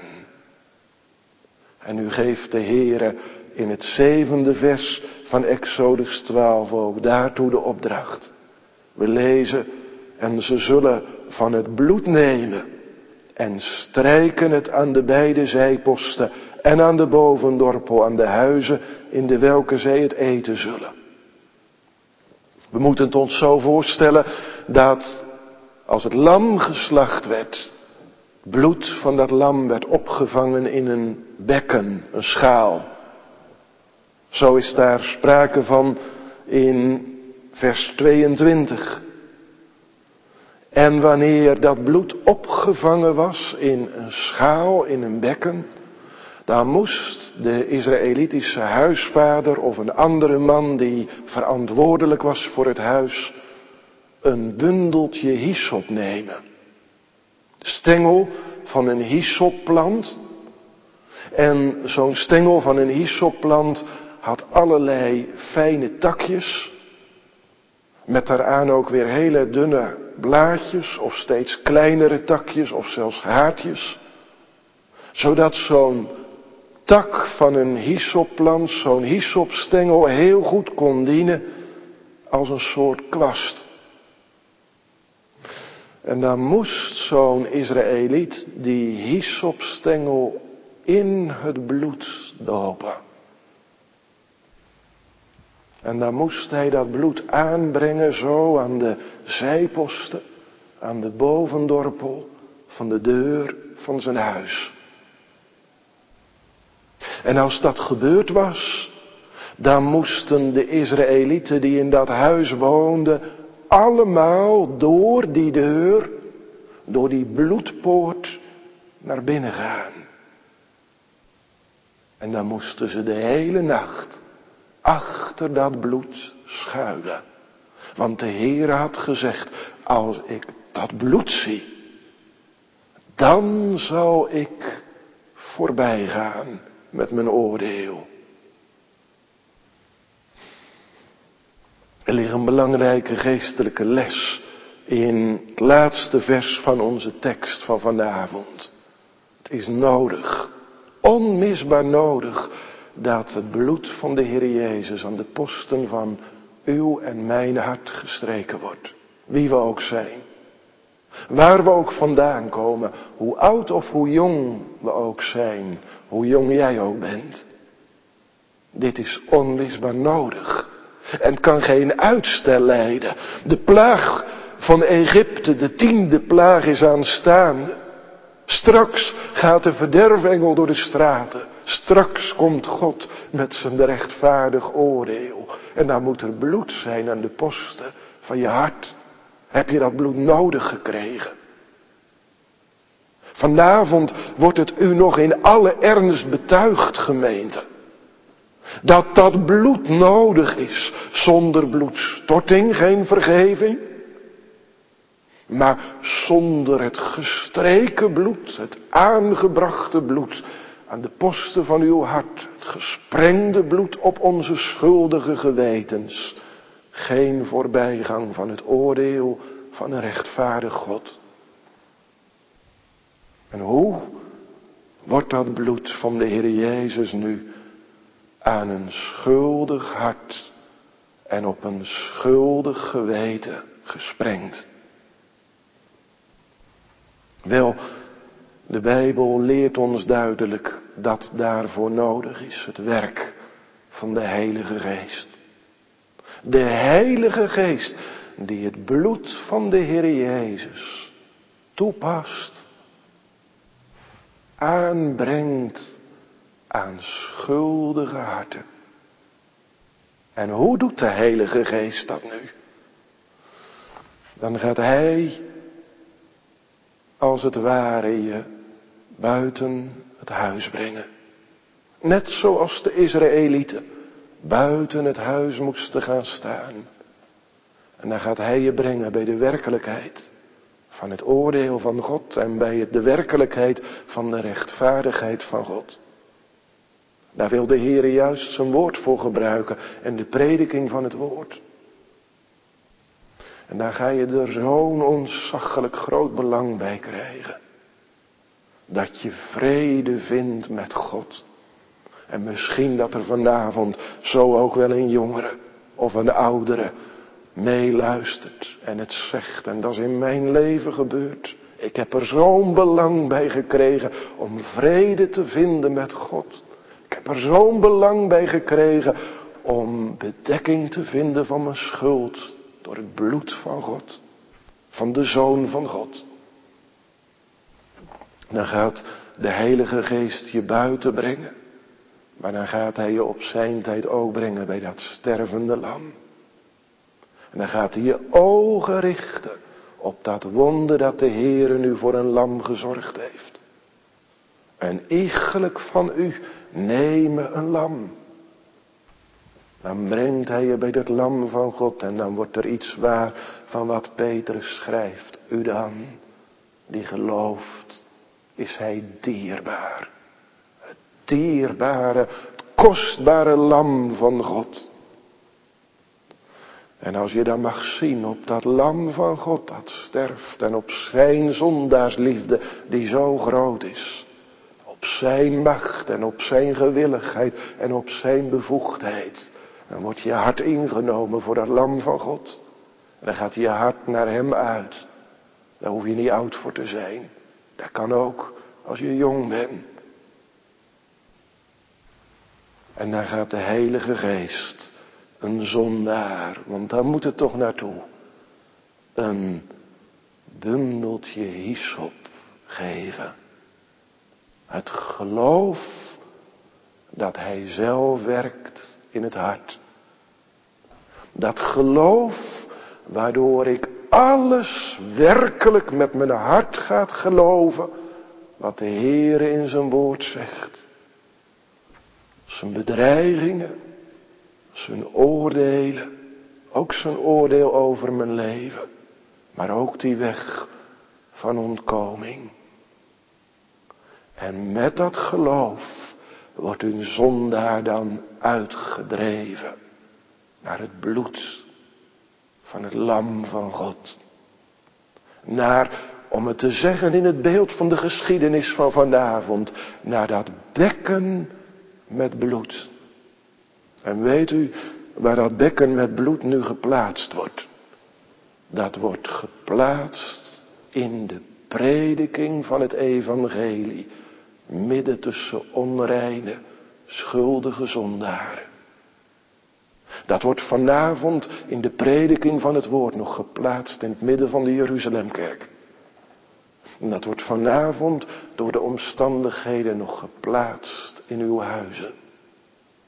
En nu geeft de Heere in het 7e vers van Exodus 12 ook daartoe de opdracht. We lezen: en ze zullen van het bloed nemen en strijken het aan de beide zijposten en aan de bovendorpel, aan de huizen in de welke zij het eten zullen. We moeten het ons zo voorstellen dat als het lam geslacht werd, bloed van dat lam werd opgevangen in een bekken, een schaal. Zo is daar sprake van in vers 22. En wanneer dat bloed opgevangen was in een schaal, in een bekken, dan moest de Israëlitische huisvader of een andere man die verantwoordelijk was voor het huis een bundeltje hyssop nemen. De stengel van een hysopplant. En zo'n stengel van een hysopplant had allerlei fijne takjes. Met daaraan ook weer hele dunne blaadjes of steeds kleinere takjes of zelfs haartjes. Zodat zo'n tak van een hysopplant, zo'n hyssopstengel heel goed kon dienen als een soort kwast. En dan moest zo'n Israëliet die hyssopstengel in het bloed dopen. En dan moest hij dat bloed aanbrengen zo aan de zijposten, aan de bovendorpel van de deur van zijn huis. En als dat gebeurd was, dan moesten de Israëlieten die in dat huis woonden allemaal door die deur, door die bloedpoort naar binnen gaan. En dan moesten ze de hele nacht achter dat bloed schuilen. Want de Heer had gezegd, als ik dat bloed zie, dan zal ik voorbij gaan met mijn oordeel. Er ligt een belangrijke geestelijke les in het laatste vers van onze tekst van vanavond. Het is nodig, onmisbaar nodig, dat het bloed van de Heer Jezus aan de posten van uw en mijn hart gestreken wordt. Wie we ook zijn. Waar we ook vandaan komen. Hoe oud of hoe jong we ook zijn. Hoe jong jij ook bent. Dit is onmisbaar nodig. En kan geen uitstel leiden. De plaag van Egypte, de 10e plaag is aanstaande. Straks gaat de verderfengel door de straten. Straks komt God met zijn rechtvaardig oordeel. En dan moet er bloed zijn aan de posten van je hart. Heb je dat bloed nodig gekregen? Vanavond wordt het u nog in alle ernst betuigd, gemeente. Dat dat bloed nodig is. Zonder bloedstorting geen vergeving. Maar zonder het gestreken bloed, het aangebrachte bloed aan de posten van uw hart, het gesprengde bloed op onze schuldige gewetens, geen voorbijgang van het oordeel van een rechtvaardig God. En hoe wordt dat bloed van de Heer Jezus nu aan een schuldig hart en op een schuldig geweten gesprengd? Wel, de Bijbel leert ons duidelijk dat daarvoor nodig is het werk van de Heilige Geest. De Heilige Geest die het bloed van de Heer Jezus toepast, aanbrengt aan schuldige harten. En hoe doet de Heilige Geest dat nu? Dan gaat Hij als het ware je buiten het huis brengen. Net zoals de Israëlieten buiten het huis moesten gaan staan. En dan gaat Hij je brengen bij de werkelijkheid van het oordeel van God en bij de werkelijkheid van de rechtvaardigheid van God. Daar wil de Heer juist zijn woord voor gebruiken en de prediking van het woord. En daar ga je er zo'n ontzaglijk groot belang bij krijgen. Dat je vrede vindt met God. En misschien dat er vanavond zo ook wel een jongere of een oudere meeluistert en het zegt. En dat is in mijn leven gebeurd. Ik heb er zo'n belang bij gekregen om vrede te vinden met God. Ik heb er zo'n belang bij gekregen om bedekking te vinden van mijn schuld. Door het bloed van God. Van de Zoon van God. Dan gaat de Heilige Geest je buiten brengen. Maar dan gaat Hij je op zijn tijd ook brengen bij dat stervende lam. En dan gaat Hij je ogen richten op dat wonder dat de Heere nu voor een lam gezorgd heeft. Een iegelijk van u nemen een lam. Dan brengt Hij je bij dat lam van God en dan wordt er iets waar van wat Petrus schrijft. U dan, die gelooft, is Hij dierbaar. Het dierbare, het kostbare lam van God. En als je dan mag zien op dat lam van God dat sterft en op zijn zondaarsliefde die zo groot is. Op zijn macht en op zijn gewilligheid en op zijn bevoegdheid. Dan wordt je hart ingenomen voor dat lam van God. En dan gaat je hart naar hem uit. Daar hoef je niet oud voor te zijn. Dat kan ook als je jong bent. En dan gaat de Heilige Geest een zondaar, want daar moet het toch naartoe, een bundeltje hyssop geven. Het geloof dat Hij zelf werkt in het hart. Dat geloof waardoor ik alles werkelijk met mijn hart gaat geloven wat de Heere in zijn woord zegt. Zijn bedreigingen, zijn oordelen, ook zijn oordeel over mijn leven, maar ook die weg van ontkoming. En met dat geloof wordt een zondaar dan uitgedreven naar het bloed van het lam van God. Naar, om het te zeggen in het beeld van de geschiedenis van vanavond, naar dat bekken met bloed. En weet u waar dat bekken met bloed nu geplaatst wordt? Dat wordt geplaatst in de prediking van het evangelie. Midden tussen onreine, schuldige zondaren. Dat wordt vanavond in de prediking van het woord nog geplaatst in het midden van de Jeruzalemkerk. En dat wordt vanavond door de omstandigheden nog geplaatst in uw huizen.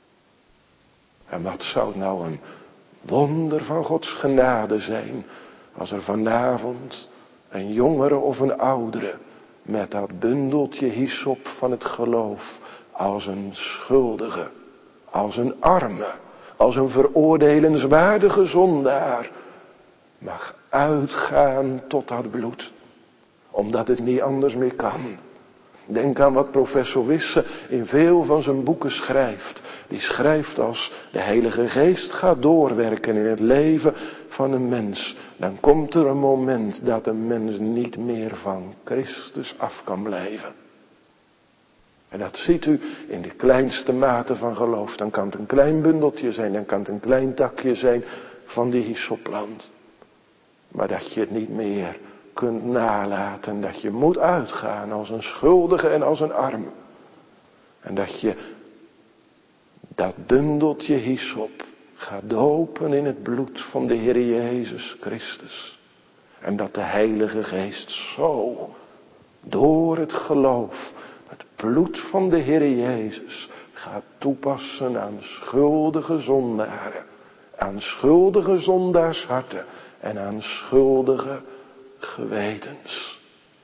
En wat zou nou een wonder van Gods genade zijn Als er vanavond een jongere of een oudere met dat bundeltje hyssop van het geloof als een schuldige, als een arme, als een veroordelenswaardige zondaar mag uitgaan tot dat bloed, omdat het niet anders meer kan. Denk aan wat professor Wisse in veel van zijn boeken schrijft. Die schrijft als de Heilige Geest gaat doorwerken in het leven van een mens. Dan komt er een moment dat een mens niet meer van Christus af kan blijven. En dat ziet u in de kleinste mate van geloof. Dan kan het een klein bundeltje zijn, dan kan het een klein takje zijn van die hyssoplant. Maar dat je het niet meer kunt nalaten, dat je moet uitgaan als een schuldige en als een arm. En dat je dat bundeltje hyssop gaat dopen in het bloed van de Heer Jezus Christus. En dat de Heilige Geest zo door het geloof het bloed van de Heer Jezus gaat toepassen aan schuldige zondaren, aan schuldige zondaarsharten en aan schuldige gewetens.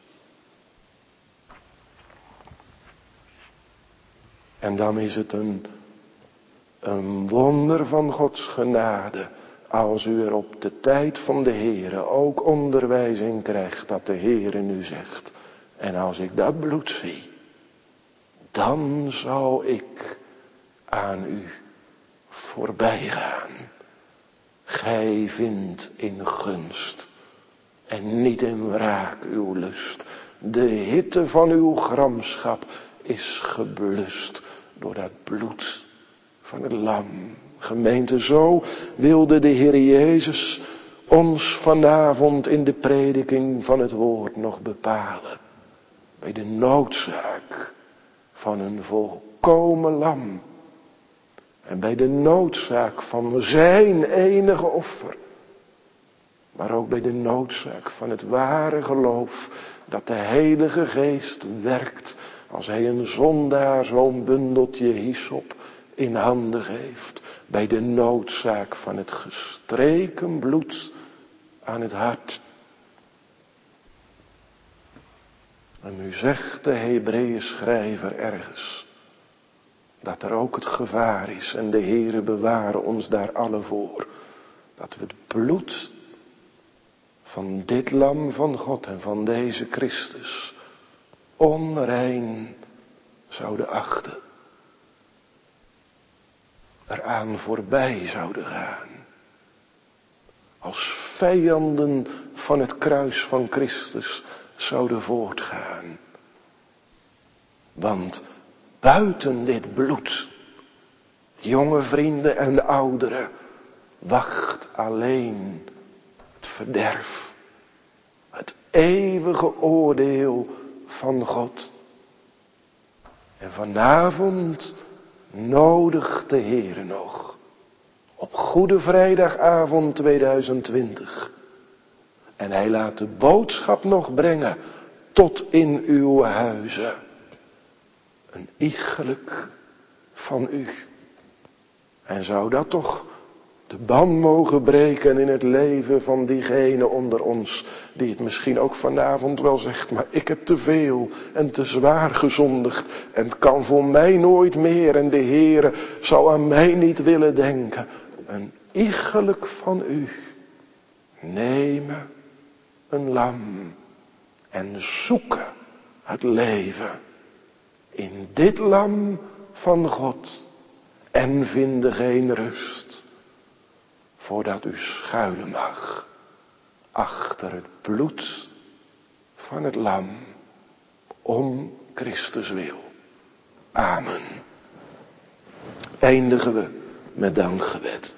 En dan is het een wonder van Gods genade als u er op de tijd van de Heere ook onderwijs in krijgt dat de Heere nu zegt: en als ik dat bloed zie, dan zal ik aan u voorbij gaan. Gij vindt in gunst en niet in wraak uw lust. De hitte van uw gramschap is geblust door dat bloed van het lam. Gemeente, zo wilde de Heer Jezus ons vanavond in de prediking van het woord nog bepalen. Bij de noodzaak van een volkomen lam. En bij de noodzaak van zijn enige offer. Maar ook bij de noodzaak van het ware geloof dat de Heilige Geest werkt als hij een zondaar zo'n bundeltje hyssop in handen geeft. Bij de noodzaak van het gestreken bloed aan het hart. En nu zegt de Hebreeën schrijver ergens dat er ook het gevaar is, en de Heere beware ons daar alle voor, dat we het bloed van dit lam van God en van deze Christus onrein zouden achten. Eraan voorbij zouden gaan. Als vijanden van het kruis van Christus zouden voortgaan. Want buiten dit bloed, jonge vrienden en ouderen, wacht alleen het verderf. Het eeuwige oordeel van God. En vanavond nodigt de Heere nog. Op Goede Vrijdagavond 2020. En hij laat de boodschap nog brengen tot in uw huizen. Een iegelijk van u. En zou dat toch de ban mogen breken in het leven van diegene onder ons die het misschien ook vanavond wel zegt: maar ik heb te veel en te zwaar gezondigd en het kan voor mij nooit meer en de Heere zou aan mij niet willen denken. Een iegelijk van u, nemen een lam en zoeken het leven in dit lam van God en vinden geen rust, voordat u schuilen mag achter het bloed van het lam, om Christus wil. Amen. Eindigen we met dankgebed.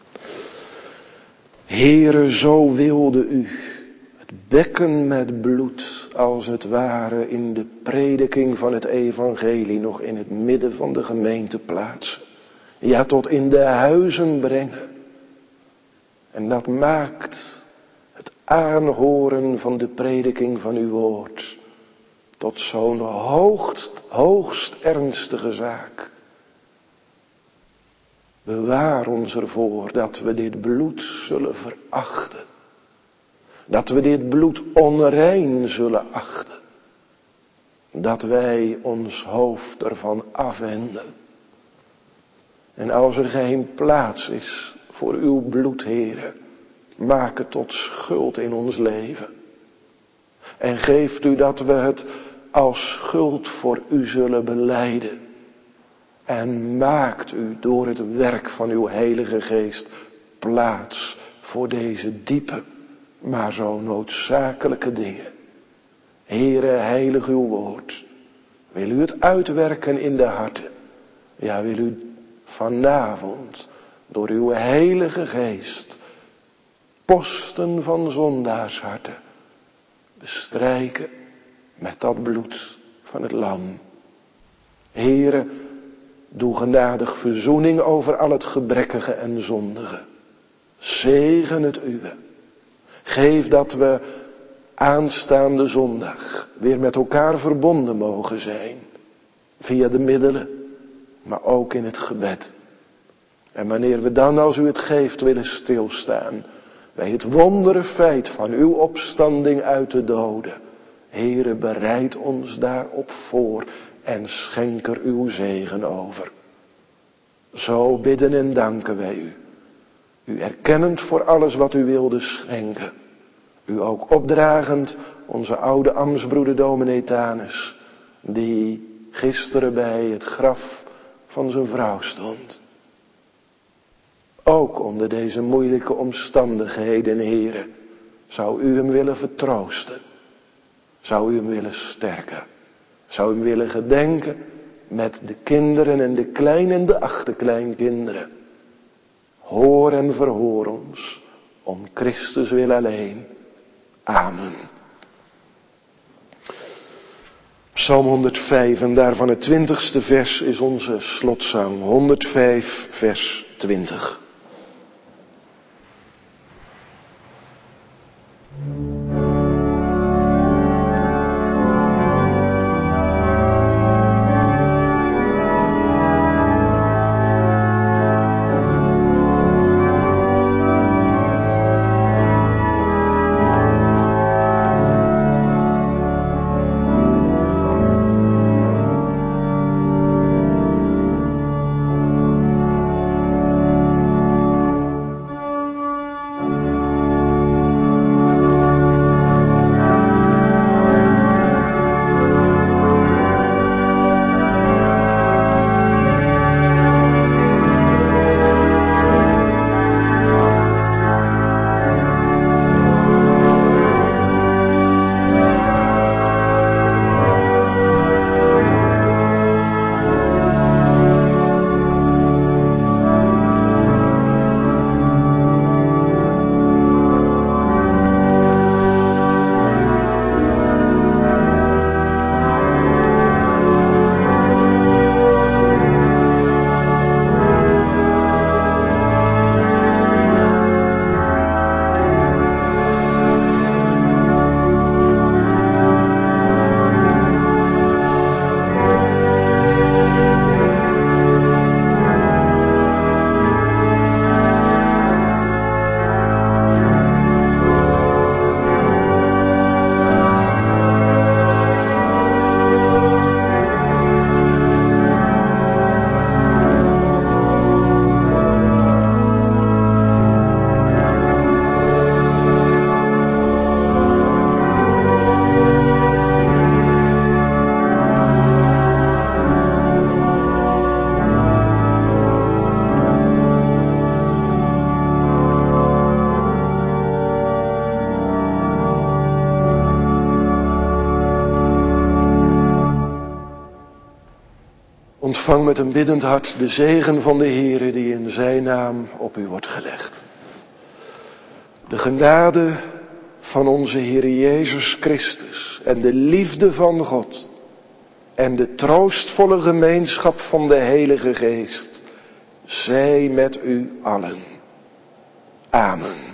Heere, zo wilde u het bekken met bloed als het ware in de prediking van het evangelie nog in het midden van de gemeente plaatsen. Ja, tot in de huizen brengen. En dat maakt het aanhoren van de prediking van uw woord tot zo'n hoogst ernstige zaak. Bewaar ons ervoor dat we dit bloed zullen verachten. Dat we dit bloed onrein zullen achten. Dat wij ons hoofd ervan afwenden. En als er geen plaats is voor uw bloed, Heere, maak het tot schuld in ons leven. En geeft u dat we het als schuld voor u zullen belijden. En maakt u door het werk van uw Heilige Geest plaats voor deze diepe, maar zo noodzakelijke dingen. Heere, heilig uw woord. Wil u het uitwerken in de harten? Ja, wil u vanavond door uw Heilige Geest posten van zondaarsharten bestrijken met dat bloed van het lam. Heere, doe genadig verzoening over al het gebrekkige en zondige. Zegen het uwe. Geef dat we aanstaande zondag weer met elkaar verbonden mogen zijn. Via de middelen, maar ook in het gebed. En wanneer we dan, als u het geeft, willen stilstaan bij het wondere feit van uw opstanding uit de doden. Heere, bereid ons daarop voor en schenk er uw zegen over. Zo bidden en danken wij u. U erkennend voor alles wat u wilde schenken. U ook opdragend onze oude ambtsbroeder dominee Thanes, die gisteren bij het graf van zijn vrouw stond. Ook onder deze moeilijke omstandigheden, Heere, zou u hem willen vertroosten. Zou u hem willen sterken. Zou u hem willen gedenken met de kinderen en de klein- en de achterkleinkinderen. Hoor en verhoor ons, om Christus wil alleen. Amen. Psalm 105 en daarvan het 20ste vers is onze slotzang. 105 vers 20. Ontvang met een biddend hart de zegen van de Heere die in zijn naam op u wordt gelegd. De genade van onze Heere Jezus Christus en de liefde van God en de troostvolle gemeenschap van de Heilige Geest zij met u allen. Amen.